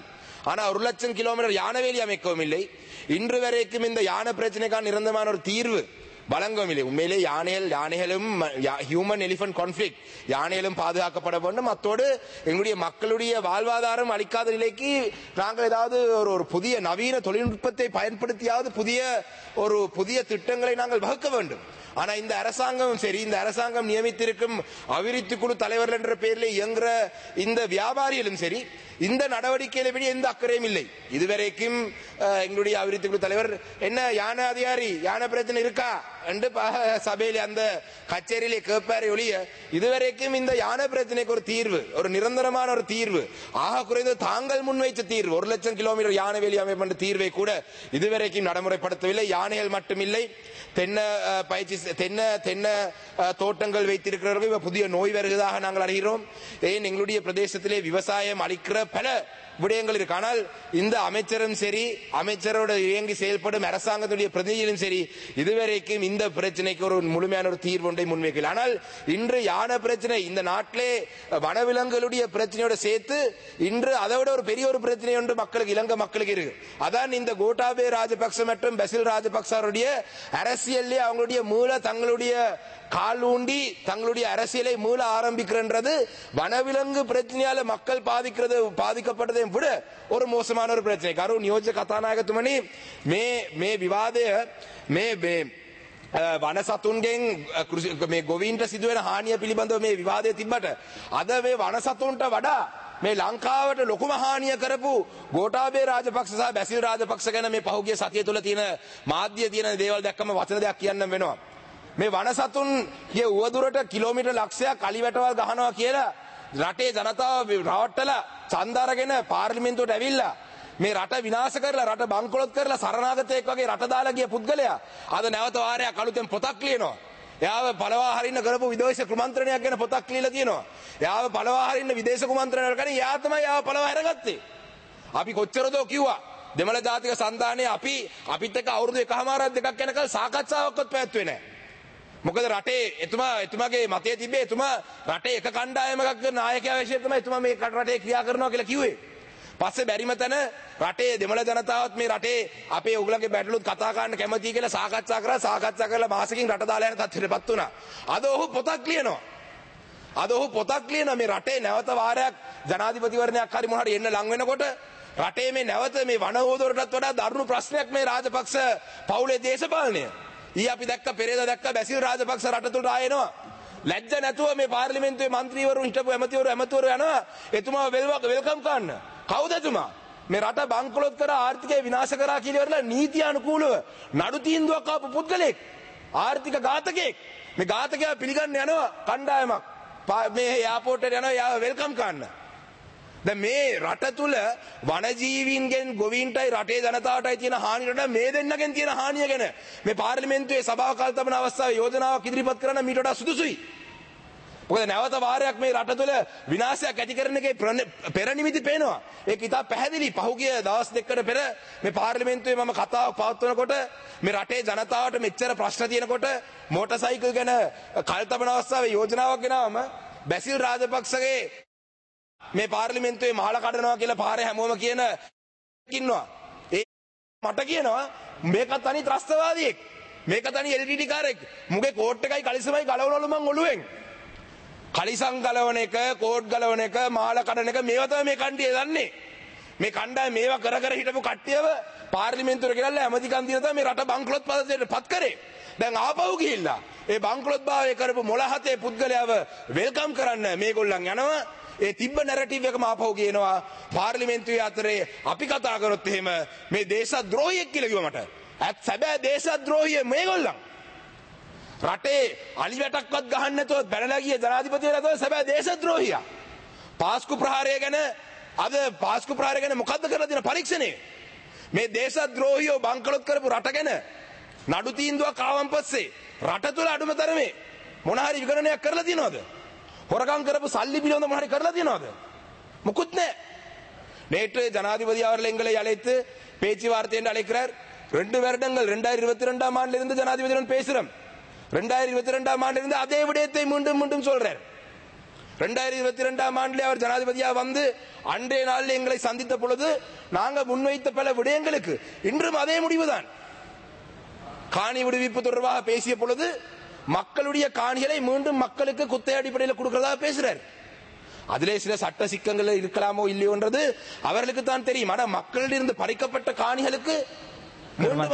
ஆனா 1 லட்சம் கிலோமீட்டர் யானவேலி அமைக்கவும் இல்லை. இன்று வரைக்கும் இந்த யானை பிரச்சனைக்கான நிரந்தரமான ஒரு தீர்வு வழங்கவும் இல்லை. உண்மையிலே யானைகளும் ஹியூமன் எலிபென்ட் கான்ஃபிளிக்ட், யானைகளும் பாதுகாக்கப்பட வேண்டும். அத்தோடு எங்களுடைய மக்களுடைய வாழ்வாதாரம் அளிக்காத நிலைக்கு நாங்கள் ஏதாவது ஒரு புதிய நவீன தொழில்நுட்பத்தை பயன்படுத்தியாவது புதிய திட்டங்களை நாங்கள் வகுக்க வேண்டும். ஆனா இந்த அரசாங்கம் சரி, இந்த அரசாங்கம் நியமித்திருக்கும் அபிவிருத்தி குழு தலைவர்கள் என்ற பெயரில் இயங்குற இந்த வியாபாரிகளும் சரி, இந்த நடவடிக்கையில படி எந்த அக்கறையும் இல்லை. இதுவரைக்கும் எங்களுடைய அபிவிருத்தி குழு தலைவர் என்ன யானை அதிகாரி யானை பிரச்சனை இருக்கா என்று சபையில அந்த கச்சேரியிலே கேட்பாரு ஒழிய இதுவரைக்கும் இந்த யானை பிரச்சனைக்கு ஒரு தீர்வு, ஒரு நிரந்தரமான ஒரு தீர்வு, ஆக குறைந்து தாங்கள் முன்வைத்த தீர்வு 1 லட்சம் கிலோமீட்டர் யானை வேலி அமைப்பு தீர்வை கூட இதுவரைக்கும் நடைமுறைப்படுத்தவில்லை. யானைகள் மட்டுமில்லை, தென்னை தோட்டங்கள் வைத்திருக்கிறவர்கள் புதிய நோய் வருவதாக நாங்கள் அறிகிறோம். ஏன் எங்களுடைய பிரதேசத்திலே விவசாயம் அளிக்கிற பல விடயங்கள் இருக்கு. ஆனால் இந்த அமைச்சரும் சரி, அமைச்சரோட இயங்கி செயல்படும் அரசாங்கத்துடைய பிரதிநிதிகளும் சரி, இதுவரைக்கும் இந்த பிரச்சனைக்கு ஒரு முழுமையான ஒரு தீர்வு ஒன்றை முன்வைக்கல. ஆனால் இன்று யானை பிரச்சனை இந்த நாட்டிலே வனவிலங்குகளுடைய பிரச்சனையோட சேர்த்து இன்று அதை விட ஒரு பெரிய ஒரு பிரச்சனை ஒன்று இலங்கை மக்களுக்கு இருக்கு. அதான் இந்த கோட்டாபய ராஜபக்ச மற்றும் பசில் ராஜபக்சருடைய அரசியலே அவங்களுடைய தங்களுடைய கால் ஊண்டி தங்களுடைய அரசியலை மூல ஆரம்பிக்கிறது. வனவிலங்கு பிரச்சனையால மக்கள் பாதிக்கப்பட்டதை விட ஒரு மோசமான ஒரு பிரச்சனை. கரு நியோஜக கதாநாயகතුමනි මේ විවාදය මේ වන සතුන්ගෙන් මේ ගොවීන්ට සිදුවෙන හානිය පිළිබඳව මේ විවාදය තිබ්බට අද මේ වන සතුන්ට වඩා මේ ලංකාවට ලොකුම හානිය කරපු ගෝඨාභය රාජපක්ෂ සහ බැසිල් රාජපක්ෂ ගැන මේ පහුගිය සතිය තුල තියෙන මාධ්‍ය තියෙන දේවල් දැක්කම වචන දෙයක් කියන්න වෙනවා. මේ වන සතුන්ගේ උවදුරට කිලෝමීටර් ලක්ෂයක් අලිවැටවල් ගහනවා කියලා රටේ ජනතාව රවට්ටලා ඡන්ද අරගෙන පාර්ලිමේන්තුවට ඇවිල්ලා මේ රට විනාශ කරලා රට බංකොලොත් කරලා සරණාගතයෙක් වගේ රට දාලා ගිය පුද්ගලයා අද නැවත වාරයක් අලුතෙන් පොතක් ලියනවා. එයාව පළවා හරින්න කරපු විදේශ කුමන්ත්‍රණයක් ගැන පොතක් ලියලා තියෙනවා. එයාව පළවා හරින්න විදේශ කුමන්ත්‍රණයක් කරගෙන එයා තමයි එයාව පළවා අරගත්තේ. අපි කොච්චරද කිව්වා දෙමළ ජාතික සන්ධානයේ අපිත් එක්ක අවුරුදු 1.5 දෙකක් යනකල් සාකච්ඡාවක්වත් පැවැත්වුවේ නැහැ. මොකද රටේ එතුමාගේ මතය තිබේ එතුමා රටේ එක කණ්ඩායමක් නායකයා වශයෙන් තමයි එතුමා මේ රටේ ක්‍රියා කරනවා කියලා කිව්වේ. පස්සේ බැරිම තැන රටේ දෙමළ ජනතාවත් මේ රටේ අපේ ඔයගලගේ බැටළුත් කතා කරන්න කැමතියි කියලා සාකච්ඡා කරලා මාසෙකින් රට දාලා යන තත්ත්වයටපත් වුණා. අද ඔහු පොතක් ලියනවා. මේ රටේ නැවත වාරයක් ජනාධිපතිවරණයක් හරි මොන හරි එන්න ලං වෙනකොට රටේ මේ නැවත මේ වන හොදවටත් වඩා දරුණු ප්‍රශ්නයක් මේ රාජපක්ෂ පවුලේ දේශපාලනය. අපි දැක්ක පෙරේද දැක්ක බැසිල් රාජපක්ෂ රට තුලට ආයෙනවා. ලැජ්ජ නැතුව මේ පාර්ලිමේන්තුවේ മന്ത്രിවරු හිටපු ඇමතිවරු යනවා එතුමාව වෙල්කම් කරන්න. කවුද එතුමා? මේ රට බංකොලොත් කරා ආර්ථිකය විනාශ කරා කියලා ඉවරලා නීතිය අනුකූලව නඩු තීන්දුවක් ආපු පුද්ගලෙක්, ආර්ථික ඝාතකයෙක්. මේ ඝාතකයා පිළිගන්න යනවා කණ්ඩායමක් මේ එයාපෝට් එකට යනවා එයාව වෙල්කම් කරන්න. දැන් මේ රට තුල වනජීවීන්ගෙන් ගොවීන්ටයි රටේ ජනතාවටයි තියෙන හානියට මේ දෙන්නගෙන් තියෙන හානිය ගැන මේ පාර්ලිමේන්තුවේ සභාව කල්පනා අවස්ථාවේ යෝජනාවක් ඉදිරිපත් කරන්න මීට වඩා සුදුසුයි. මොකද නැවත වාරයක් මේ රට තුල විනාශයක් ඇති කරන එකේ පෙර නිමිති පේනවා. ඒක ඉතා පැහැදිලි. පහුගිය දවස් දෙකකට පෙර මේ පාර්ලිමේන්තුවේ මම කතාවක් පවත්වනකොට මේ රටේ ජනතාවට මෙච්චර ප්‍රශ්න තියෙනකොට මෝටර් සයිකල් ගැන කල්පනා අවස්ථාවේ යෝජනාවක් ගෙනාවම බැසිල් රාජපක්ෂගේ මේ පාර්ලිමේන්තුවේ මහල කඩනවා කියලා පාරේ හැමෝම කියන ඉන්නවා. ඒ මට කියනවා මේකත් තනි ත්‍රස්තවාදියෙක්. මේක තනි එල්ටීටි කාරෙක්. මුගේ කෝට් එකයි කලිසමයි ගලවනවලු මං ඔළුවෙන්. කලිසම් ගලවන එක, කෝට් ගලවන එක, මහල කඩන එක මේවා තමයි මේ කණ්ඩිය දන්නේ. මේ කණ්ඩායම මේවා කර හිටපු කට්ටියව පාර්ලිමේන්තුවට ගෙනල්ලා ඇමතිකම් දින තමයි මේ රට බංකොලොත් පදයට පත් කරේ. දැන් ආපහු ගිහිල්ලා ඒ බංකොලොත් භාවය කරපු මොළ හතේ පුද්ගලයාව වෙල්කම් කරන්න මේගොල්ලන් යනවා. ඒ තිබ්බ නැරටිව් එකම ආපහු කියනවා පාර්ලිමේන්තුවේ අතරේ අපි කතා කරොත් එහෙම මේ දේශද්‍රෝහියෙක් කියලා කිව්වා මට. සැබෑ දේශද්‍රෝහිය මේගොල්ලන්. රටේ අලි වැටක්වත් ගහන්න නැතුව බැනලා ගිය ජනාධිපතිවරයා තමයි සැබෑ දේශද්‍රෝහියා. පාස්කු ප්‍රහාරය ගැන මොකද්ද කරලා තියෙන පරීක්ෂණේ? මේ දේශද්‍රෝහියෝ බංකොලොත් කරපු රට ගැන නඩු තීන්දුවක් ආවන් පස්සේ රට තුල අඩුම තරමේ මොන හරි විගණනයක් කරලා තියෙනවද? ஹொரகம் කරපු சல்லி பிலிவந்த முன்னாடி කරලා තියනවද? முකුත් නැහැ. நேற்று ஜனாதிபதி அவர்கள் எங்களை அழைத்து பேச்சுவார்த்தை என்று அழைக்கிறார். 2 வருடங்கள் 2022ஆம் ஆண்டிலிருந்து ஜனாதிபதியுடன் பேசுறோம். 2022ஆம் ஆண்டிலிருந்து அதே விடயத்தை மீண்டும் சொல்றார். 2022 ஆண்டிலே அவர் ஜனாதிபதியா வந்து அன்றைய நாளில் எங்களை சந்தித்த பொழுது நாங்கள் முன்வைத்த பல விடயங்களுக்கு இன்றும் அதே முடிவுதான். காணி விடுவிப்பு தொடர்பாக பேசிய பொழுது மக்களுடைய காணிகளை மீண்டும் மக்களுக்கு குத்தகை அடிப்படையில் கொடுக்கிறதா பேசுறார். அதிலே சில சட்ட சிக்கங்கள் இருக்கலாமோ இல்லையோன்றது அவர்களுக்கு தான் தெரியும். ஆனா மக்களிடம் பறிக்கப்பட்ட காணிகளுக்கு மீண்டும்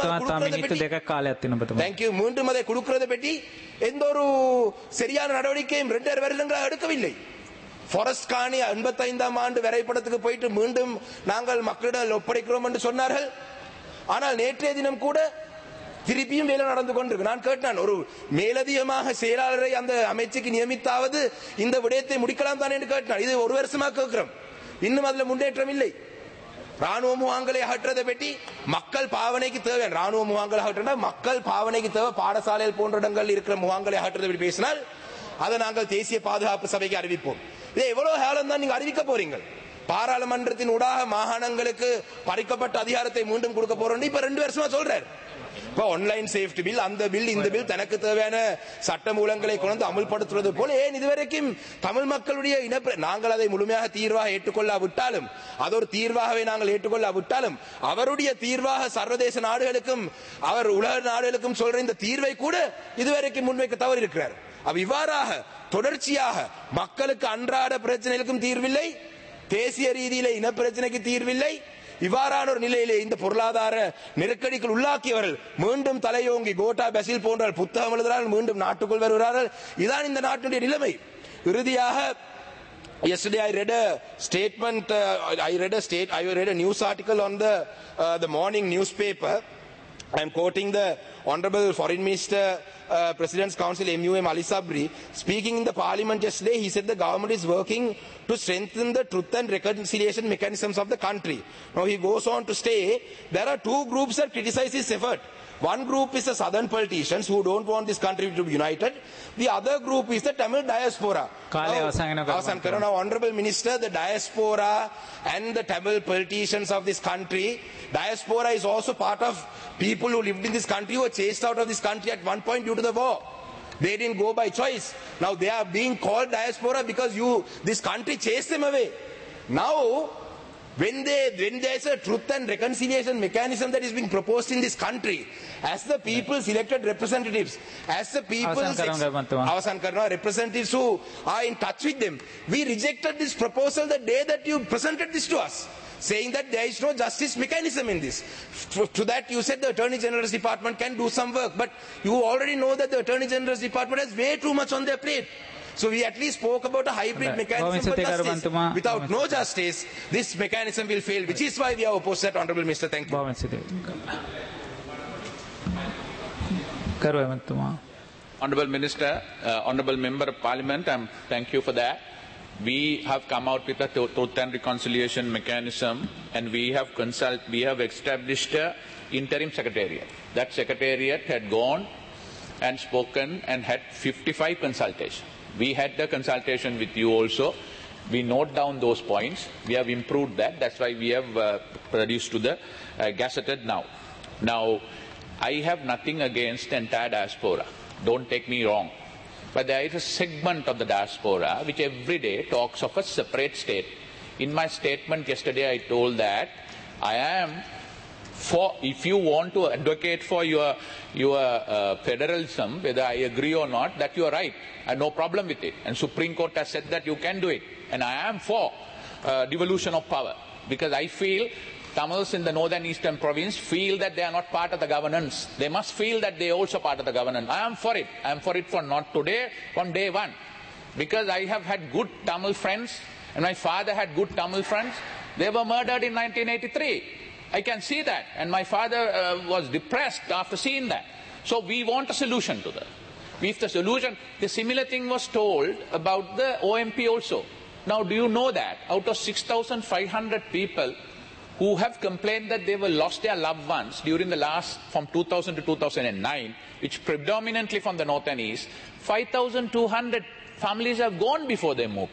அதை கொடுக்கிறத பற்றி எந்த ஒரு சரியான நடவடிக்கையும் 2 வருடங்களாக எடுக்கவில்லை. ஃபாரஸ்ட் காணி 85ஆம் ஆண்டு வரைபடத்துக்கு போயிட்டு மீண்டும் நாங்கள் மக்களிடம் ஒப்படைக்கிறோம் என்று சொன்னார்கள். ஆனால் நேற்றைய தினம் கூட திருப்பியும் வேலை நடந்து கொண்டிருக்கு. நான் கேட்டான், ஒரு மேலதிகமாக செயலாளரை அந்த அமைச்சுக்கு நியமித்தாவது இந்த விடயத்தை முடிக்கலாம் தான் என்று கேட்டான். இது 1 வருஷமாக கேட்கிறோம், இன்னும் அதுல முன்னேற்றம் இல்லை. ராணுவ முகாம்களை அகற்றதை பற்றி மக்கள் பாவனைக்கு தேவை. ராணுவ முகாம்களை அகற்றினா மக்கள் பாவனைக்கு தேவை. பாடசாலையில் போன்ற இடங்கள் இருக்கிற முகாம்களை அகற்றதை பற்றி பேசினால் அதை நாங்கள் தேசிய பாதுகாப்பு சபைக்கு அறிவிப்போம். இதை எவ்வளவு காலம் தான் நீங்க அறிவிக்க போறீங்க? பாராளுமன்றத்தின் ஊடாக மாகாணங்களுக்கு பறிக்கப்பட்ட அதிகாரத்தை மீண்டும் கொடுக்க போறோம் இப்ப 2 வருஷமா சொல்றாரு. இப்ப ஆன்லைன் சேஃப்டி பில், அந்த பில் இந்த பில், தனக்கு தேவையான சட்ட மூலங்களை கொண்டு அமல்படுத்துவது போல ஏன் இதுவரைக்கும் தமிழ் மக்களுடைய நாங்கள் அதை முழுமையாக தீர்வாக ஏற்றுக்கொள்ளாவிட்டாலும், அது ஒரு தீர்வாகவே நாங்கள் ஏற்றுக்கொள்ளாவிட்டாலும், அவருடைய தீர்வாக சர்வதேச நாடுகளுக்கும் அவர் உலக நாடுகளுக்கும் சொல்ற இந்த தீர்வை கூட இதுவரைக்கும் முன்வைக்க தவறு இருக்கிறார். இவ்வாறாக தொடர்ச்சியாக மக்களுக்கு அன்றாட பிரச்சனைகளுக்கும் தீர்வில்லை, தேசிய ரீதியில இன பிரச்சனைக்கு தீர்வில்லை. இவ்வாறான ஒரு நிலையிலே இந்த பொருளாதார நெருக்கடிக்குள் உள்ளாக்கியவர்கள் மீண்டும் தலையோங்கி கோட்டா பசில் போன்ற புத்தகம் எழுதுகிறார்கள், மீண்டும் நாட்டுக்குள் வருகிறார்கள். இதான் இந்த நாட்டுடைய நிலைமை. இறுதியாக yesterday I read a statement, I read a news article on the morning newspaper. I am quoting the Honorable Foreign Minister, President's Council MUM Ali Sabri, speaking in the Parliament yesterday. He said the government is working to strengthen the truth and reconciliation mechanisms of the country. Now he goes on to say there are 2 groups that criticize this effort. One group is the southern politicians who don't want this country to be united. The other group is the Tamil diaspora. Now, Honorable Minister, the diaspora and the Tamil politicians of this country, diaspora is also part of people who lived in this country who were chased out of this country at one point due to the war. They didn't go by choice. Now they are being called diaspora because this country chased them away. Now, when there is a truth and reconciliation mechanism that is being proposed in this country, as the people's elected representatives, as the people's representatives who are in touch with them, we rejected this proposal the day that you presented this to us, saying that there is no justice mechanism in this. To that you said the Attorney General's Department can do some work, but you already know that the Attorney General's Department has way too much on their plate. So we at least spoke about a hybrid mechanism for justice. Without no justice, this mechanism will fail, which is why we are opposed to that, Honorable Minister. Thank you. Honorable Minister, Honorable Member of Parliament, thank you for that. We have come out with a truth and reconciliation mechanism, and we have established an interim secretariat. That secretariat had gone and spoken and had 55 consultations. We had the consultation with you also. We note down those points. We have improved that. That's why we have produced to the gazetted now. Now, I have nothing against the entire diaspora. Don't take me wrong. But there is a segment of the diaspora which every day talks of a separate state. In my statement yesterday, I told that I am for, if you want to advocate for your federalism, whether I agree or not, that you are right. I have no problem with it. And Supreme Court has said that you can do it. And I am for devolution of power, because I feel Tamils in the northern eastern province feel that they are not part of the governance. They must feel that they are also part of the governance. I am for it. I am for it for not today, from day one. Because I have had good Tamil friends, and my father had good Tamil friends. They were murdered in 1983. I can see that. And my father was depressed after seeing that. So we want a solution to that. If the solution, the similar thing was told about the OMP also. Now, do you know that out of 6,500 people who have complained that they were lost their loved ones during the last, from 2000 to 2009, which predominantly from the north and east, 5,200 families have gone before the MOP,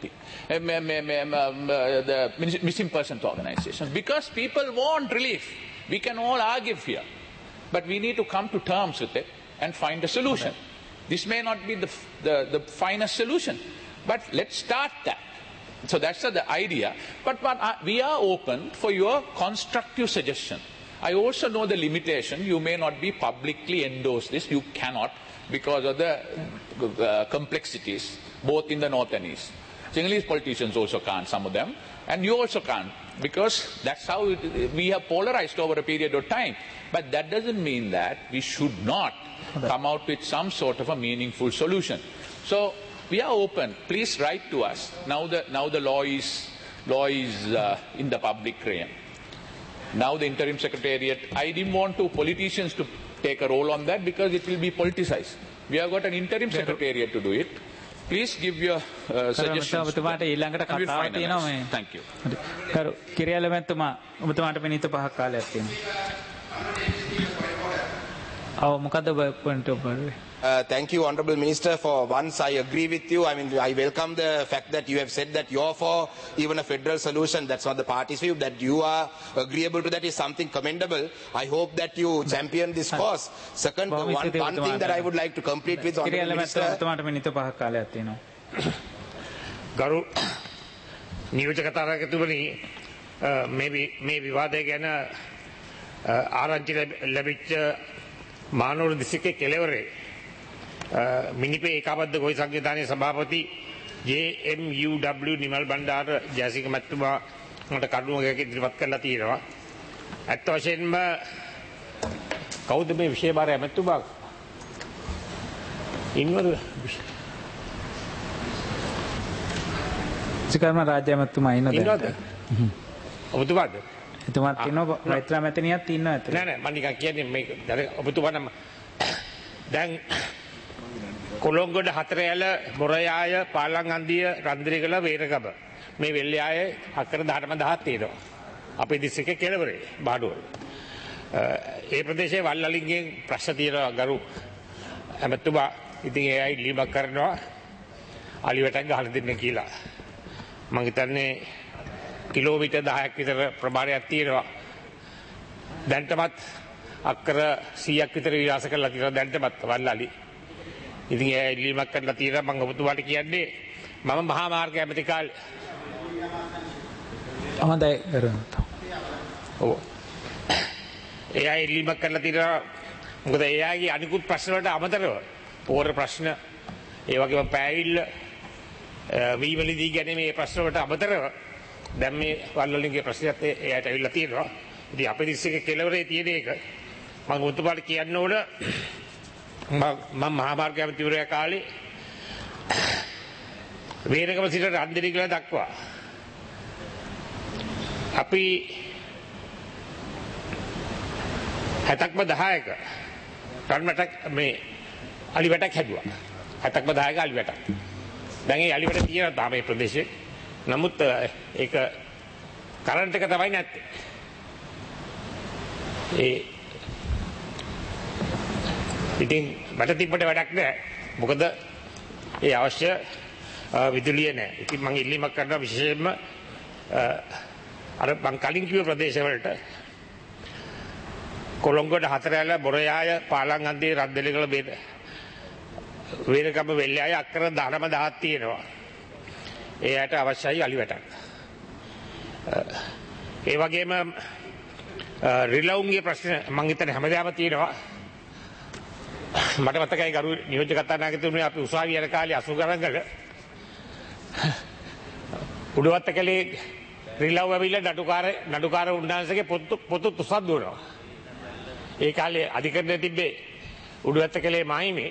the missing persons organization, because people want relief. We can all argue here, but we need to come to terms with it and find a solution. This may not be the finest solution, But let's start that. So that's the idea. But we are open for your constructive suggestion. I also know the limitation. You may not be publicly endorse this. You cannot because of the complexities, both in the north and east. Sinhalese politicians also can't, some of them. And you also can't, because that's how we have polarized over a period of time. But that doesn't mean that we should not come out with some sort of a meaningful solution. So we are open. Please write to us. Now the law is in the public realm. Now the interim secretariat, I didn't want politicians to take a role on that because it will be politicized. We have got an interim secretariat to do it. Please give your suggestions. Thank you. Thank you, Honourable Minister. For once, I agree with you. I mean, I welcome the fact that you have said that you're for even a federal solution. That's not the party's view. That you are agreeable to that is something commendable. I hope that you champion this cause. Second, one thing that I would like to complete with, Honourable Minister. Garu, නියෝජකතාවකතුමනි මේ විවාදය ගැන ආරංචි ලැබිච්ච මානවර දිස්ත්‍රික්කයේ කෙළවරේ මිනිපේ ඒකාබද්ධ ගොවි සංවිධානයේ සභාපති JMUW Nimal Bandara Jayasinghe මැතිතුමා මට කරුණක් ඉදිරිපත් කරලා තියෙනවා. ඇත්ත වශයෙන්ම කවුද මේ විශේෂ බාර ඇමතුමා ඉන්නවද? සිකර්ම රාජ්‍ය ඇමතුමා ඉන්නවද? ඔබතුමාද? එතුමාත් ඉන්නවා, මෛත්‍රා මැතිණියත් ඉන්නවා ඇත්තට. නෑ මම නිකන් කියන්නේ මේක ඔබතුමා නම් දැන් කොළොංගොඩ හතරයල මොරයාය පාලංගන්දිය රන්දිරිගල වේරගම මේ වෙල්යාය අක්කර 10ක් තියෙනවා අපේ දිස්ත්‍රික්කේ කෙළවරේ බාඩුවල. ඒ ප්‍රදේශයේ වල්ලලින්ගෙන් ප්‍රශ්න තියෙනවා ගරු ඇමතුමා. ඉතින් ඒ අය ලියුමක් කරනවා අලිවටක් ගහලා දෙන්න කියලා. මම හිතන්නේ කිලෝමීටර් 10ක් විතර ප්‍රමාණයක් තියෙනවා. දැන්ටමත් අක්කර 100ක් විතර විනාශ කරලා තියෙනවා දැන්ටමත් වල්ලාලි. ඉතින් ඒ ඉල්ලීමක් කරලා තියෙනවා. මම ඔබතුමාට කියන්නේ මම මහා මාර්ග ඇමති කාලේ. හොඳයි කරුණා. ඔව්. ඒ අය ඉල්ලීමක් කරලා තියෙනවා. මොකද ඒ අයගේ අනිකුත් ප්‍රශ්න වලට අමතරව පෝර ප්‍රශ්න ඒ වගේම පෑවිල්ල වීමලිදී ගැන මේ ප්‍රශ්න වලට අමතරව දැන් මේ වල්වලින්ගේ ප්‍රශ්නයත් එයාට ඇවිල්ලා තියෙනවා. ඉතින් අපේ දිස්ත්‍රික්කේ කෙළවරේ තියෙන එක මම ඔබතුමාට කියන්න ඕන. මම මහා මාර්ග ඇමතිවරයා කාලේ වේරගම සිට රන්දිරිගල දක්වා අපි 70ක්ම 10ක රන්මටක් මේ අලිවැටක් හැදුවා. 70ක්ම 10ක අලිවැටක්. දැන් ඒ අලිවැට තියෙනවා තාම මේ ප්‍රදේශේ. නමුත් ඒක කරන්ට් එක තමයි නැත්තේ. ඉතින් මට තිබ්බට වැඩක් නැහැ. මොකද ඒ අවශ්‍ය විදුලිය නැහැ. ඉතින් මම ඉල්ලීමක් කරනවා විශේෂයෙන්ම අර මං කලින් කිව්ව ප්‍රදේශවලට කොළොංගොඩ හතරැල බොරයාය පාලංගන්දිය රද්දෙලිගල වේරගම වෙල්යාය අක්කර 10ක් තියෙනවා. එයාට අවශ්‍යයි අලිවැටක්. ඒ වගේම රිලවුන්ගේ ප්‍රශ්න මං හිතන්නේ හැමදාම තියෙනවා. මට මතකයි ගරු නියෝජ්‍ය කතානායකතුමනි අපි උසාවිය යන කාලේ 80 ගණන්වල උඩවත්තකලේ රිලව් ඇවිල්ලා නඩුකාර උන්නාන්සේගේ පොතු තුසක් දුවනවා. ඒ කාලේ අධිකරණය තිබ්බේ උඩවත්තකලේ මායිමේ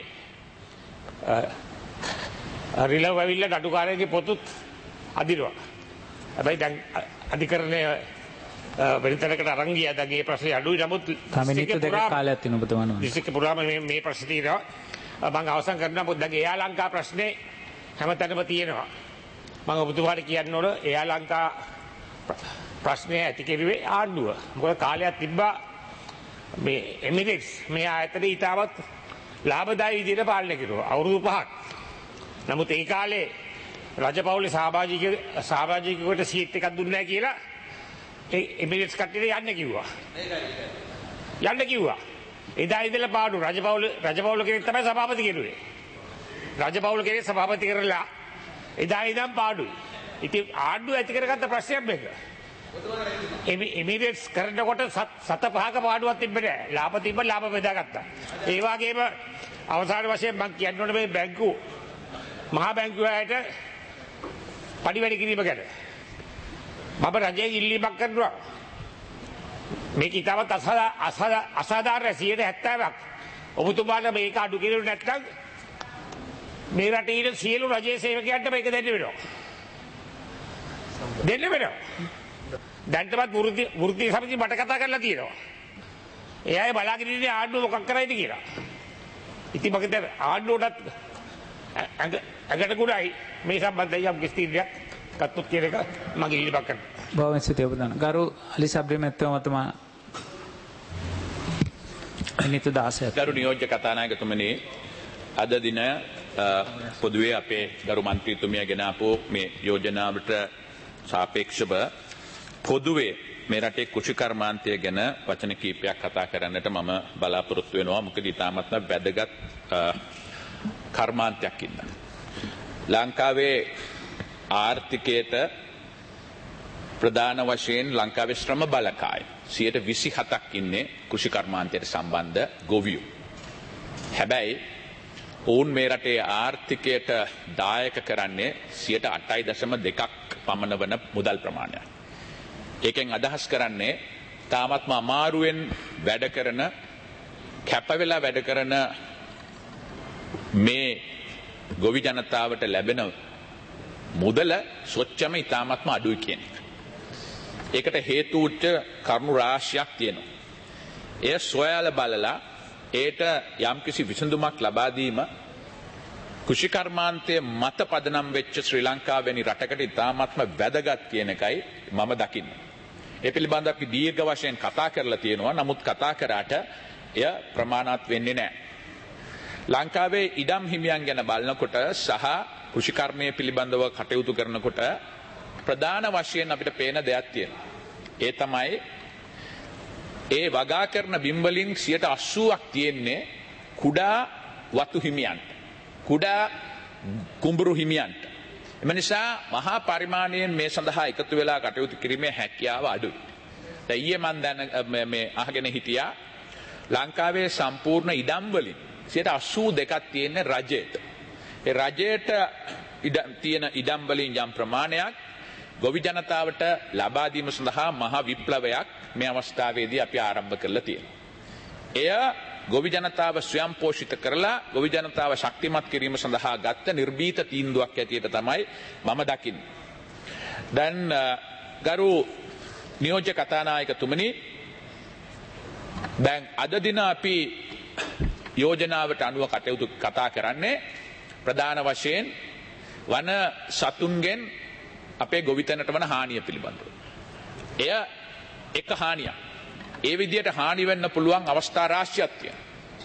රිලව් ඇවිල්ලා නඩුකාරයාගේ පොතුත් අදිනවා. හැබැයි දැන් අධිකරණය වෙනතනකට අරන් ගියා. දැන් මේ ප්‍රශ්නේ අඩුයි. නමුත් මිනිත්තු දෙකක් කාලයක් තියෙන ඔබතුමානෝ. දිස්ත්‍රික්ක පුරාම මේ ප්‍රශ්න තියෙනවා. මම අවසන් කරනවා. මොකද දැන් එයා ලංකා ප්‍රශ්නේ හැමතැනම තියෙනවා. මම ඔබතුමාට කියන්න ඕන එයා ලංකා ප්‍රශ්නේ ඇති කෙරුවේ ආණ්ඩුව. මොකද කාලයක් තිබ්බා මේ එමිරේට්ස් මේ ආයතනයේ ඊටවත් ලාභදායී විදිහට පාලනය කෙරුවා. අවුරුදු 5ක්. නමුත් ඒ කාලේ රජපෞලේ සහභාගීකවට සීට් එකක් දුන්නේ නැහැ කියලා ඒ එමිරේට්ස් කට්ටියට යන්න කිව්වා. එදා ඉඳලා පාඩු රජපෞල කෙනෙක් තමයි සභාපති කෙරුවේ. රජපෞල කෙනෙක් සභාපති කරලා එදා ඉඳන් පාඩුයි. ඉතින් ආණ්ඩුව ඇති කරගත්ත ප්‍රශ්නයක් මේක. එමිරේට්ස් කරනකොට සත පහක පාඩුවක් තිබ්බේ නැහැ. ලාභ තිබ්බ ලාභ බෙදාගත්තා. ඒ වගේම අවසාන වශයෙන් මම කියන්න ඕනේ මේ බැංකු මහා බැංකුවයට පඩි වැඩි කිරීම ගැන. මම රජයේ ඉල්ලීමක් කරනවා. මේක ඉතාමත් අසාධාරණ 70%ක්. ඔබතුමාලා මේක අඩු කිරුවේ නැත්නම් මේ රටේ ඉන්න සියලු රජයේ සේවකයන්ට මේක දෙන්න වෙනවා. දෙන්න වෙනවා. දැන්ටමත් වෘත්ති සමිතිය මට කතා කරලා තියෙනවා. ඒ අය බලාගෙන ඉන්නේ ආණ්ඩුව මොකක් කරයිද කියලා. ඉතින් මම හිතන්නේ ආණ්ඩුවටත් අගට ගුණයි මේ සම්බන්ධයෙන් යම් කිසි තීරණයක් ගත්තොත් කියන එක මගේ ඉල්ලීමක් කරනවා. බොහොම ස්තුතියි ඔබ දන්න. ගරු අලි සබ්‍රි මැතිතුමා මිනිත්තු 16ක්. ගරු නියෝජ්‍ය කතානායකතුමනි අද දින පොදුවේ අපේ ගරු මන්ත්‍රීතුමිය ගෙන ආපු මේ යෝජනාවට සාපේක්ෂව පොදුවේ මේ රටේ කෘෂිකර්මාන්තය ගැන වචන කීපයක් කතා කරන්නට මම බලාපොරොත්තු වෙනවා. මොකද ඉතාමත්ම වැදගත් කර්මාන්තයක් ඉන්න. ලංකාවේ ආර්ථිකයට ප්‍රධාන වශයෙන් ලංකාවේ ශ්‍රම බලකාය 27ක් ඉන්නේ කෘෂිකර්මාන්තයට සම්බන්ධ ගොවියෝ. හැබැයි ඔවුන් මේ රටේ ආර්ථිකයට දායක කරන්නේ 8.2ක් පමණ වන මුදල් ප්‍රමාණයක්. ඒකෙන් අදහස් කරන්නේ තාමත්ම අමාරුවෙන් වැඩ කරන කැපවෙලා වැඩ කරන මේ ගොවි ජනතාවට ලැබෙන මුදල සොච්චම ඉතාමත්ම අඩුයි කියන එක. ඒකට හේතු වුච්ච කරුණු රාශියක් තියෙනවා. එය සොයාලා බලලා ඒට යම්කිසි විසඳුමක් ලබා දීම කෘෂිකර්මාන්තයේ මත පදනම් වෙච්ච ශ්‍රී ලංකාව වැනි රටකට ඉතාමත්ම වැදගත් කියන එකයි මම දකින්නේ. ඒ පිළිබඳව අපි දීර්ඝ වශයෙන් කතා කරලා තියෙනවා. නමුත් කතා කරාට එය ප්‍රමාණවත් වෙන්නේ නැහැ. ලංකාවේ ඉඩම් හිමියන් ගැන බලනකොට සහ කෘෂිකර්මයේ පිළිබඳව කටයුතු කරනකොට ප්‍රධාන වශයෙන් අපිට පේන දෙයක් තියෙනවා. ඒ තමයි ඒ වගා කරන බිම් වලින් 80%ක් තියෙන්නේ කුඩා වතු හිමියන්ට. කුඩා කුඹුරු හිමියන්ට. එම නිසා මහා පරිමාණයෙන් මේ සඳහා එකතු වෙලා කටයුතු කිරීමේ හැකියාව අඩුයි. දැන් ඊයේ මම දැන මේ අහගෙන හිටියා ලංකාවේ සම්පූර්ණ ඉඩම් වලින් 82ක් තියෙන්නේ රජයට. ඒ රජයට තියෙන ඉඩම් වලින් යම් ප්‍රමාණයක් ගොවි ජනතාවට ලබා දීම සඳහා මහා විප්ලවයක් මේ අවස්ථාවේදී අපි ආරම්භ කරලා තියෙනවා. එය ගොවි ජනතාව ස්වයං පෝෂිත කරලා ගොවි ජනතාව ශක්තිමත් කිරීම සඳහා ගත්ත නිර්භීත තීන්දුවක් ඇටියට තමයි මම දකින්නේ. දැන් ගරු නියෝජ්‍ය කතානායකතුමනි දැන් අද දින අපි යෝජනාවට අනුව කටයුතු කතා කරන්නේ ප්‍රධාන වශයෙන් වන සතුන්ගෙන් අපේ ගොවිතැනට වන හානිය පිළිබඳව. එය එක හානියක්. ඒ විදියට හානි වෙන්න පුළුවන් අවස්ථා රාශියක් තියෙනවා.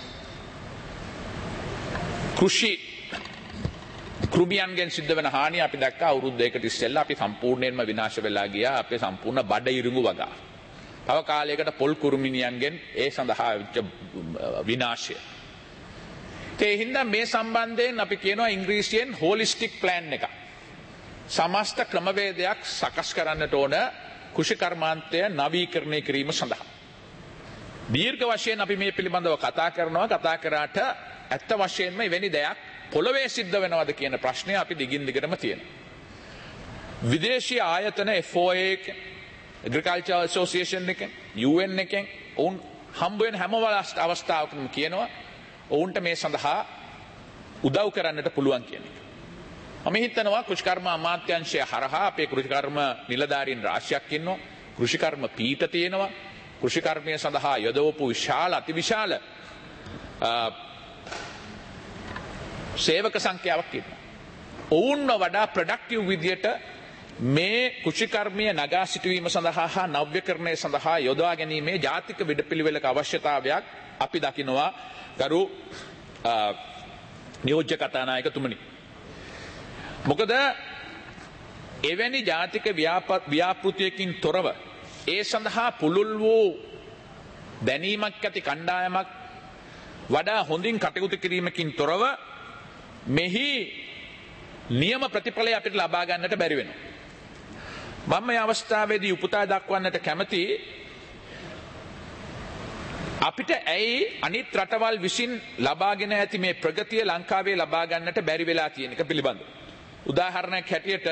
කෘෂි කෘමියන්ගෙන් සිද්ධ වෙන හානිය අපි දැක්කා අවුරුදු දෙකකට ඉස්සෙල්ලා අපි සම්පූර්ණයෙන්ම විනාශ වෙලා ගියා අපේ සම්පූර්ණ බඩ ඉරිඟු වගා. තව කාලයකට පොල් කුරුමිනියන්ගෙන් ඒ සඳහා වෙච්ච විනාශය. ඒ හින්දා මේ සම්බන්ධයෙන් අපි කියනවා ඉංග්‍රීසියෙන් හෝලිස්ටික් ප්ලෑන් එක. සමස්ත ක්‍රමවේදයක් සකස් කරන්නට ඕන කෘෂිකර්මාන්තය නවීකරණය කිරීම සඳහා. දීර්ඝ වශයෙන් අපි මේ පිළිබඳව කතා කරනවා. කතා කරාට ඇත්ත වශයෙන්ම එවැනි දෙයක් පොළවේ සිද්ධ වෙනවද කියන ප්‍රශ්නය අපි දිගින් දිගටම තියෙනවා. විදේශීය ආයතන FOA එකෙන්, Agriculture Association එකෙන්, UN එකෙන් ඔවුන් හම්බ වෙන හැම අවස්ථාවකම කියනවා ඔවුන්ට මේ සඳහා උදව් කරන්නට පුළුවන් කියන එක. මම හිතනවා කෘෂිකර්ම අමාත්‍යාංශය හරහා අපේ කෘෂිකර්ම නිලධාරීන් රාශියක් ඉන්නවා. කෘෂිකර්ම පීඨ තියෙනවා. කෘෂිකර්මය සඳහා යොදවපු විශාල අතිවිශාල සේවක සංඛ්‍යාවක් ඉන්නවා. ඔවුන්ව වඩා ප්‍රොඩක්ටිව් විදියට මේ කෘෂිකර්මය නගා සිටුවීම සඳහා හා නව්‍යකරණය සඳහා යොදවා ගැනීමේ ජාතික විඩපිළිවෙලක අවශ්‍යතාවයක් අපි දකිනවා ගරු නියෝජ්‍ය කතානායකතුමනි. මොකද එවැනි ජාතික ව්‍යාපෘතියකින් තොරව ඒ සඳහා පුළුල් වූ දැනීමක් ඇති කණ්ඩායමක් වඩා හොඳින් කටයුතු කිරීමකින් තොරව මෙහි නියම ප්‍රතිඵලය අපිට ලබා ගන්නට බැරි වෙනවා. මම මේ අවස්ථාවේදී උපුටා දක්වන්නට කැමති අපිට ඇයි අනිත් රටවල් විසින් ලබාගෙන ඇති මේ ප්‍රගතිය ලංකාවේ ලබා ගන්නට බැරි වෙලා තියෙන එක පිළිබඳව. උදාහරණයක් හැටියට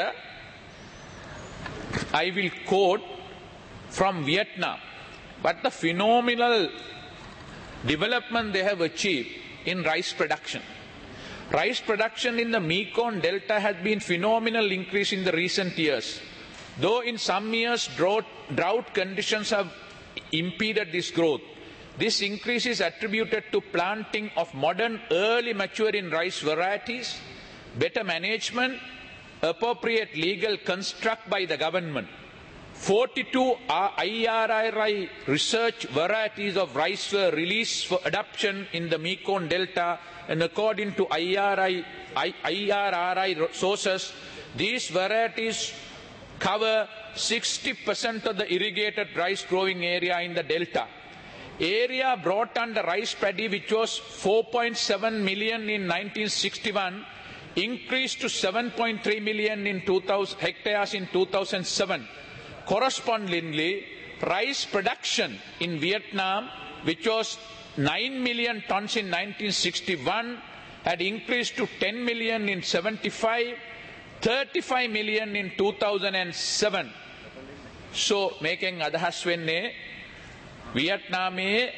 I will quote from Vietnam, but the phenomenal development they have achieved in rice production. Rice production in the Mekong Delta has been phenomenal increase in the recent years. Though in some years drought conditions have impeded this growth, this increase is attributed to planting of modern early maturing rice varieties, better management, appropriate legal construct by the government. 42 IRI research varieties of rice were released for adoption in the Mekong Delta, and according to IRI sources, these varieties cover 60% of the irrigated rice growing area in the Delta. Area brought under rice paddy, which was 4.7 million in 1961, increased to 7.3 million in 2000 hectares in 2007. Correspondingly, rice production in Vietnam, which was 9 million tons in 1961, had increased to 10 million in 75, 35 million in 2007. So, making adahas wenne Vietnamයේ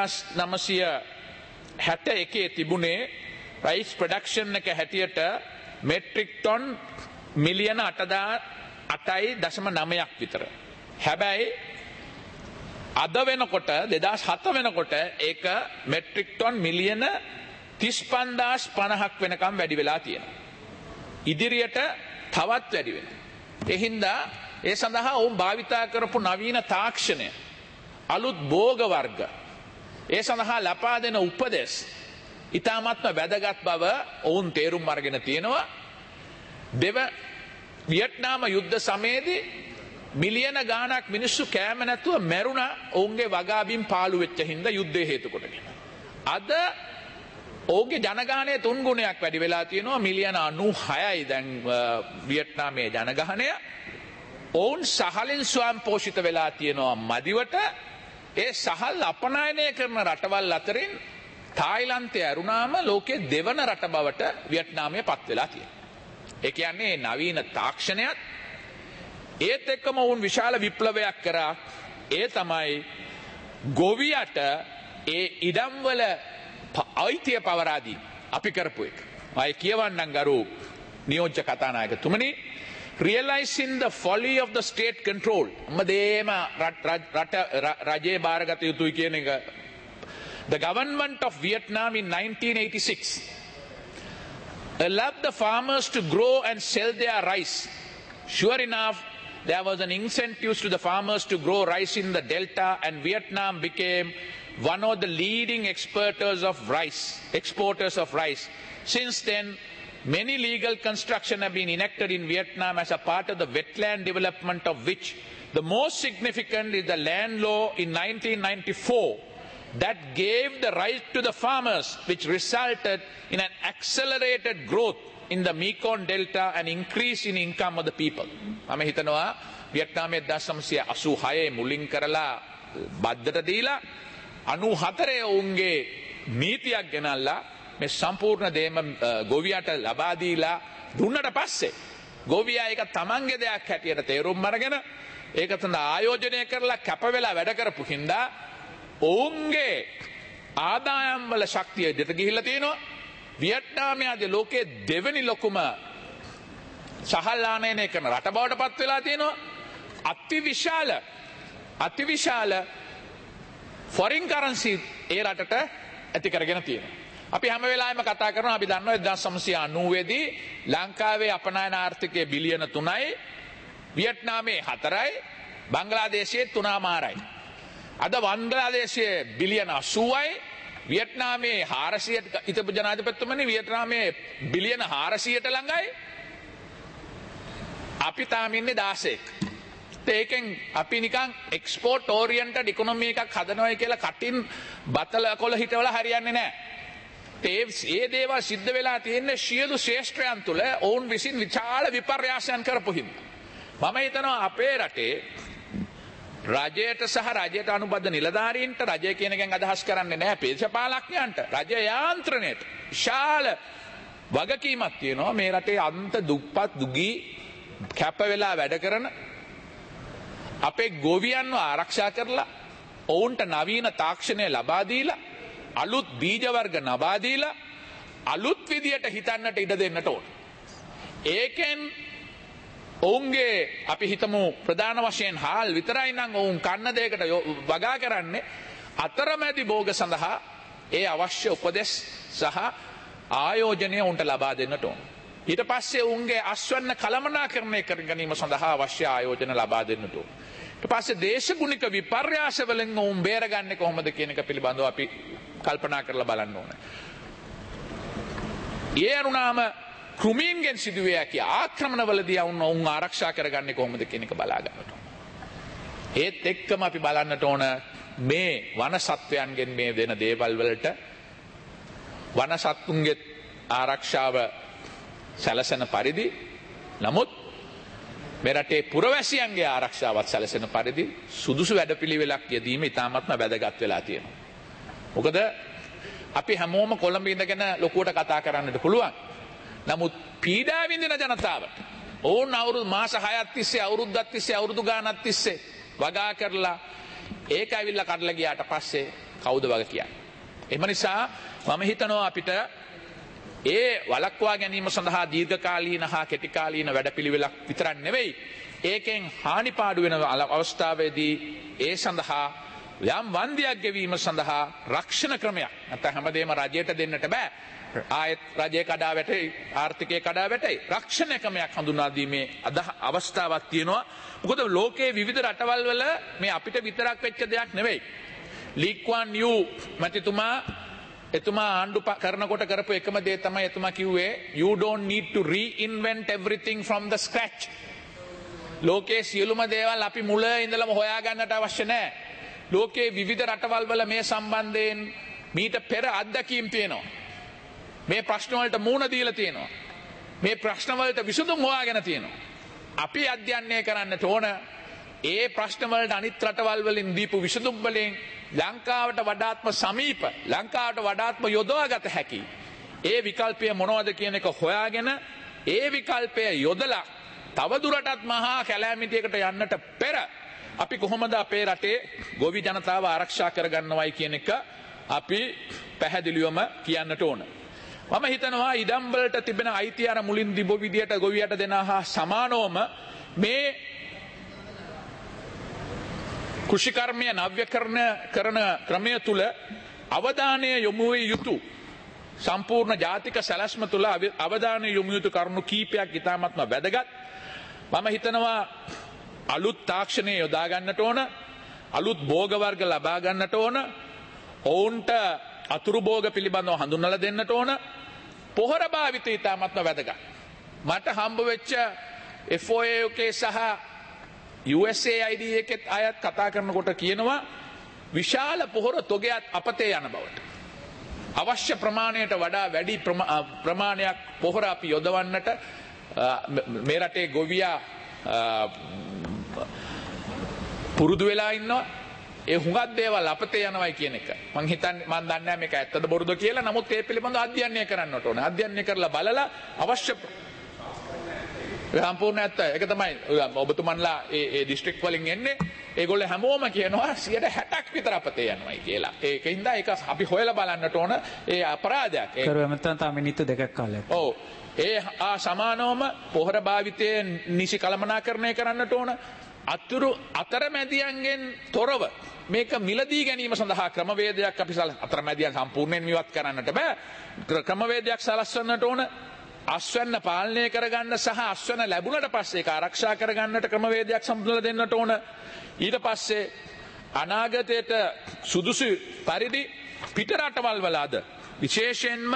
1961 තිබුණේ rice production එක හැටියට metric ton මිලියන 8.9ක් විතර. හැබැයි අද වෙනකොට 2007 වෙනකොට ඒක metric ton මිලියන 35050ක් වෙනකම් වැඩි වෙලා තියෙනවා. ඉදිරියට තවත් වැඩි වෙනවා. ඒ හින්දා ඒ සඳහා ඔවුන් භාවිතා කරපු නවීන තාක්ෂණය, අලුත් භෝග වර්ග, ඒ සඳහා ලපා දෙන උපදෙස් ඉතාමත්ම වැදගත් බව ඔවුන් තේරුම් අරගෙන තියෙනවා. වියට්නාම යුද්ධ සමයේදී මිලියන ගාණක් මිනිස්සු කෑම නැතුව මැරුණා ඔවුන්ගේ වගාබිම් පාළු වෙච්ච හින්දා යුද්ධය හේතු කොටගෙන. අද ඔවුන්ගේ ජනගහනය 3 ගුණයක් වැඩි වෙලා තියෙනවා. මිලියන 96යි දැන් වියට්නාමයේ ජනගහනය. ඔවුන් සහලින් ස්වයං පෝෂිත වෙලා තියෙනවා මදිවට. ඒ සහල් අපනයනය කරන රටවල් අතරින් තායිලන්තය ඇරුණාම ලෝකයේ දෙවන රට බවට වියට්නාමය පත් වෙලා තියෙනවා. ඒ කියන්නේ නවීන තාක්ෂණයත් ඒත් එක්කම වුන් විශාල විප්ලවයක් කරා. ඒ තමයි ගොවියට ඒ ඉඩම්වල අයිතිය පවරා දීම අපි කරපු එක. අය කියවන්නම් ගරු නියෝජ්‍ය කතානායකතුමනි, realizing the folly of the state control. මදේම රජයේ බාරගත යුතුයි කියන එක. The government of Vietnam in 1986 allowed the farmers to grow and sell their rice. Sure enough, there was an incentive to the farmers to grow rice in the Delta, and Vietnam became one of the leading exporters of rice. Since then, many legal construction have been enacted in Vietnam as a part of the wetland development, of which the most significant is the land law in 1994 that gave the right to the farmers, which resulted in an accelerated growth in the Mekong Delta and increase in income of the people. මම හිතනවා වියට්නාමයේ 1986 මුලින් කරලා බද්දට දීලා 94 ඔවුන්ගේ නීතියක් ගෙනල්ලා මේ සම්පූර්ණ දේම ගොවියට ලබා දීලා දුන්නට පස්සේ ගොවියා ඒක තමන්ගේ දෙයක් හැටියට තේරුම් අරගෙන ඒක තඳ ආයෝජනය කරලා කැප වෙලා වැඩ කරපු හින්දා ඔවුන්ගේ ආදායම් වල ශක්තිය දෙට ගිහිල්ලා තියෙනවා. වියට්නාමය අද ලෝකයේ දෙවෙනි ලොකුම සහල් ආනයනය කරන රට බවට පත් වෙලා තියෙනවා. අතිවිශාල ෆොරින් කරන්සි ඒ රටට ඇති කරගෙන තියෙනවා. අපි හැම වෙලාවෙම කතා කරනවා, අපි දන්නවා 1990 දී ලංකාවේ අපනයන ආර්ථිකය බිලියන 3යි, වියට්නාමයේ 4යි, බංග්ලාදේශයේ 3.5යි. අද බංග්ලාදේශයේ බිලියන 80යි, වියට්නාමයේ 400ට ඉතපු ජනාධිපතිතුමනි වියට්නාමයේ බිලියන 400ට ළඟයි. අපි තාම ඉන්නේ 16ක්. ඒකෙන් අපි නිකන් එක්ස්පෝර්ට් ඕරියන්ටඩ් ඉකොනොමි එකක් හදනවා කියලා කටින් බතල කොළ හිටවල හරියන්නේ නැහැ. ඒ දේවල් සිද්ධ වෙලා තියෙන්නේ සියලු ශ්‍රේෂ්ඨයන් තුළ ඔවුන් විසින් විශාල විපර්යාසයන් කරපු හින්දා. මම හිතනවා අපේ රටේ රජයට සහ රජයට අනුබද්ධ නිලධාරීන්ට රජය කියන එකෙන් අදහස් කරන්නේ නැහැ දේශපාලඥයන්ට රජ යාන්ත්‍රණයට විශාල වගකීමක් තියෙනවා මේ රටේ අන්ත දුප්පත් දුගී කැප වෙලා වැඩ කරන අපේ ගොවියන්ව ආරක්ෂා කරලා ඔවුන්ට නවීන තාක්ෂණය ලබා දීලා අලුත් බීජ වර්ග ලබා දීලා අලුත් විදියට හිතන්නට ඉඩ දෙන්නට ඕන. ඒකෙන් ඔවුන්ගේ අපි හිතමු ප්‍රධාන වශයෙන් හාල් විතරයි නම් ඔවුන් කන්න දෙයකට වගා කරන්නේ අතරමැදි භෝග සඳහා ඒ අවශ්‍ය උපදෙස් සහ ආයෝජනය උන්ට ලබා දෙන්නට ඕන. ඊට පස්සේ උන්ගේ අස්වැන්න කළමනාකරණය කර ගැනීම සඳහා අවශ්‍ය ආයෝජන ලබා දෙන්නට ඕන. ඊට පස්සේ දේශගුණික විපර්යාස වලින් ඔවුන් බේරගන්නේ කොහොමද කියන එක පිළිබඳව අපි කල්පනා කරලා බලන්න ඕනේ. ඒ අනුනාම කෘමීන්ගෙන් සිදුවේ හැකි ආක්‍රමණවලදී ඔවුන් ආරක්ෂා කරගන්නේ කොහොමද කියන එක බලා ගන්නට ඕන. ඒත් එක්කම අපි බලන්නට ඕන මේ වන සත්වයන්ගෙන් මේ දෙන දේවල් වලට වන සත්තුන්ගේ ආරක්ෂාව සැලසෙන පරිදි නමුත් මේ රටේ පුරවැසියන්ගේ ආරක්ෂාවත් සැලසෙන පරිදි සුදුසු වැඩපිළිවෙලක් යෙදීම ඉතාමත්ම වැදගත් වෙලා තියෙනවා. මොකද අපි හැමෝම කොළඹ ඉඳගෙන ලොකුවට කතා කරන්නට පුළුවන්. නමුත් පීඩා විඳින ජනතාවට ඔවුන් අවුරුදු මාස 6ක් තිස්සේ අවුරුද්දක් තිස්සේ අවුරුදු ගාණක් තිස්සේ වගා කරලා ඒක ඇවිල්ලා කඩලා ගියාට පස්සේ කවුද වග කියන්නේ? එහෙම නිසා මම හිතනවා අපිට ඒ වළක්වා ගැනීම සඳහා දීර්ඝකාලීන හා කෙටිකාලීන වැඩපිළිවෙලක් විතරක් නෙවෙයි ඒකෙන් හානිපාඩු වෙන අවස්ථාවේදී ඒ සඳහා යම් වන්දියක් ගෙවීම සඳහා රක්ෂණ ක්‍රමයක් නැත්නම් හැමදේම රජයට දෙන්නට බෑ ආයත් රජයේ කඩා වැටේ ආර්ථිකයේ කඩා වැටේ රක්ෂණ ක්‍රමයක් හඳුනා දීමේ අවස්ථාවක් තියෙනවා මොකද ලෝකයේ විවිධ රටවල් වල මේ අපිට විතරක් වෙච්ච දෙයක් නෙවෙයි ලී ක්වාන් යූ මැතිතුමා එතුමා ආණ්ඩු කරනකොට කරපු එකම දේ තමයි එතුමා කිව්වේ you don't need to reinvent everything from the scratch ලෝකයේ සියලුම දේවල් අපි මුල ඉඳලම හොයා ගන්නට අවශ්‍ය නැහැ ලෝකයේ විවිධ රටවල් වල මේ සම්බන්ධයෙන් මීට පෙර අත්දැකීම් තියෙනවා මේ ප්‍රශ්න වලට මුහුණ දීලා තියෙනවා මේ ප්‍රශ්න වලට විසඳුම් හොයාගෙන තියෙනවා අපි අධ්‍යයනය කරන්නට ඕන ඒ ප්‍රශ්න වලට අනිත් රටවල් වලින් දීපු විසඳුම් වලින් ලංකාවට වඩාත්ම සමීප ලංකාවට වඩාත්ම යොදවාගත හැකි ඒ විකල්පය මොනවද කියන එක හොයාගෙන ඒ විකල්පය යොදලා තවදුරටත් මහා කැලෑමිටියකට යන්නට පෙර අපි කොහොමද අපේ රටේ ගොවි ජනතාව ආරක්ෂා කරගන්නවයි කියන එක අපි පැහැදිලිවම කියන්නට ඕන. මම හිතනවා ඉඩම් වලට තිබෙන අයිතිය අර මුලින් දිබ විදියට ගොවියට දෙන හා සමානවම මේ කෘෂිකර්මය නව්‍යකරණ කරන ක්‍රමය තුල අවධානය යොමු විය යුතු සම්පූර්ණ ජාතික සැලැස්ම තුල අවධානය යොමු යුතු කරුණු කීපයක් ඉතාමත්ම වැදගත්. මම හිතනවා අලුත් තාක්ෂණය යොදා ගන්නට ඕන අලුත් භෝග වර්ග ලබා ගන්නට ඕන ඔවුන්ට අතුරු භෝග පිළිබඳව හඳුන්වලා දෙන්නට ඕන පොහොර භාවිතය ඉතාමත්ම වැදගත්. මට හම්බ වෙච්ච FOA එකේ සහ USAID එකෙත් අයත් කතා කරනකොට කියනවා විශාල පොහොර තොගයක් අපතේ යන බවට. අවශ්‍ය ප්‍රමාණයට වඩා වැඩි ප්‍රමාණයක් පොහොර අපි යොදවන්නට මේ රටේ ගොවියා පුරුදු වෙලා ඉන්නවා. ඒ හුඟක් දේවල් අපතේ යනවායි කියන එක. මං හිතන්නේ මං දන්නේ නැහැ මේක ඇත්තද බොරුද කියලා. නමුත් ඒ පිළිබඳව අධ්‍යයනය කරන්නට ඕනේ. අධ්‍යයනය කරලා බලලා අවශ්‍ය සම්පූර්ණ ඇත්ත ඒක තමයි ඔබතුමන්ලා ඒ දිස්ත්‍රික් වලින් එන්නේ ඒගොල්ලෝ හැමෝම කියනවා 60ක් විතර අපතේ යනවායි කියලා. ඒකින්ද ඒක අපි හොයලා බලන්නට ඕන ඒ අපරාධයක්. කරුවමෙතන තම මිනිත්තු දෙකක් කාලයක්. ඔව්. ඒ සමානවම පොහොර භාවිතයේ නිසි කළමනාකරණය කරන්නට ඕන. අතරමැදියන්ගෙන් තොරව මේක මිලදී ගැනීම සඳහා ක්‍රමවේදයක් අපි අතරමැදියන් සම්පූර්ණයෙන් ඉවත් කරන්නට බෑ. ක්‍රමවේදයක් සලස්වන්නට ඕන. අස්වැන්න පාලනය කරගන්න සහ අස්වැන්න ලැබුණට පස්සේ ඒක ආරක්ෂා කරගන්නට ක්‍රමවේදයක් සම්පූර්ණ දෙන්නට ඕන. ඊට පස්සේ අනාගතයට සුදුසු පරිදි පිට රටවල් වල අද විශේෂයෙන්ම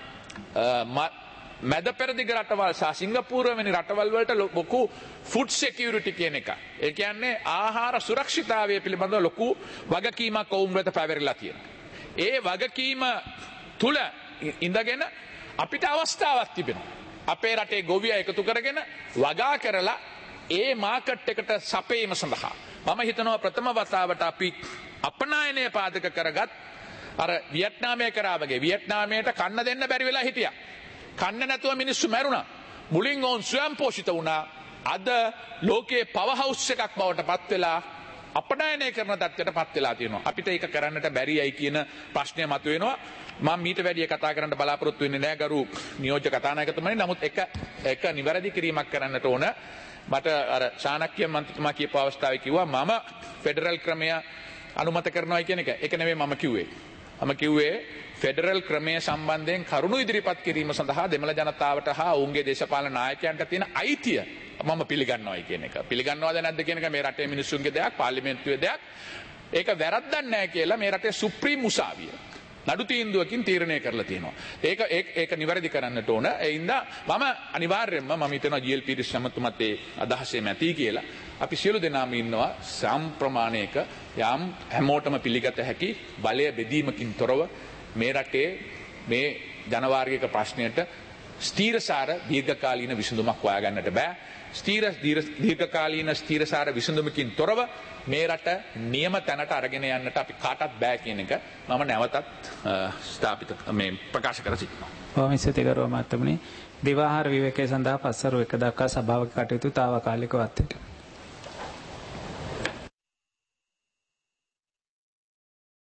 මැද පෙරදිග රටවල් සහ සිංගප්පූරුව වැනි රටවල් වලට ලොකු ෆුඩ් සිකියුරිටි කියන එක. ඒ කියන්නේ ආහාර සුරක්ෂිතතාවය පිළිබඳව ලොකු වගකීමක් ඔවුන් වෙත පැවරිලා තියෙනවා. ඒ වගකීම තුල ඉඳගෙන අපිට අවස්ථාවක් තිබෙනවා. අපේ රටේ ගොවියා එකතු කරගෙන වගා කරලා ඒ මාකට් එකට සපයීම සඳහා මම හිතනවා ප්‍රථම වතාවට අපි අපනායනය පාදක කරගත් අර වියට්නාමයේ කරා වගේ වියට්නාමයට කන්න දෙන්න බැරි වෙලා හිටියා. කන්න නැතුව මිනිස්සු මැරුණා. මුලින් ඔවුන් ස්වයං පෝෂිත වුණා. අද ලෝකයේ පවර් හවුස් එකක් බවට පත් වෙලා අපනයනය කරන තත්ත්වයට පත් වෙලා තියෙනවා. අපිට ඒක කරන්නට බැරියයි කියන ප්‍රශ්නය මතුවෙනවා. මම මීට වැඩිය කතා කරන්න බලාපොරොත්තු වෙන්නේ නැහැ ගරු නියෝජ්‍ය කතානායකතුමනි. නමුත් එක නිවැරදි කිරීමක් කරන්නට ඕන. මට අර චාණක්‍ය මන්ත්‍රීතුමා කියපු අවස්ථාවේ කිව්වා මම ෆෙඩරල් ක්‍රමය අනුමත කරනවා කියන එක. ඒක නෙවෙයි මම කිව්වේ. මම කිව්වේ ෆෙඩරල් ක්‍රමය සම්බන්ධයෙන් කරුණු ඉදිරිපත් කිරීම සඳහා දෙමළ ජනතාවට හා ඔවුන්ගේ දේශපාලන නායකයන්ට තියෙන අයිතිය මම පිළිගන්නවායි කියන එක. පිළිගන්නවද නැද්ද කියන එක මේ රටේ මිනිස්සුන්ගේ දෙයක්, පාර්ලිමේන්තුවේ දෙයක්. ඒක වැරද්දක් නැහැ කියලා මේ රටේ සුප්‍රීම උසාවිය නඩු තීන්දුවකින් තීරණය කරලා තියෙනවා. ඒක නිවැරදි කරන්නට ඕන. ඒ හින්දා මම අනිවාර්යයෙන්ම මම හිතනවා GLP සම්මතුමත් ඒ අදහසේම ඇති කියලා. අපි සියලු දෙනාම ඉන්නවා සම් ප්‍රමාණයක යම් හැමෝටම පිළිගත හැකි බලය බෙදීමකින් තොරව මේ රටේ මේ ජනවාර්ගික ප්‍රශ්නයට ස්ථීරසාර දීර්ඝකාලීන විසඳුමක් හොයාගන්නට බෑ. දීර්ඝකාලීන ස්ථීරසාර විසඳුමකින් තොරව මේ රට නියම තැනට අරගෙන යන්නට අපි කාටත් බෑ කියන එක මම නැවතත් ස්ථාපිත මේ ප්‍රකාශ කර සිටිනවා. බොහොම ස්තුතියි ගරු මහත්මනි. දිවාහාර විවේකයේ සඳහා පස්වරු 1 දක්වා සභාවක කටයුතු తాවකාලිකව අත්හැරෙනවා.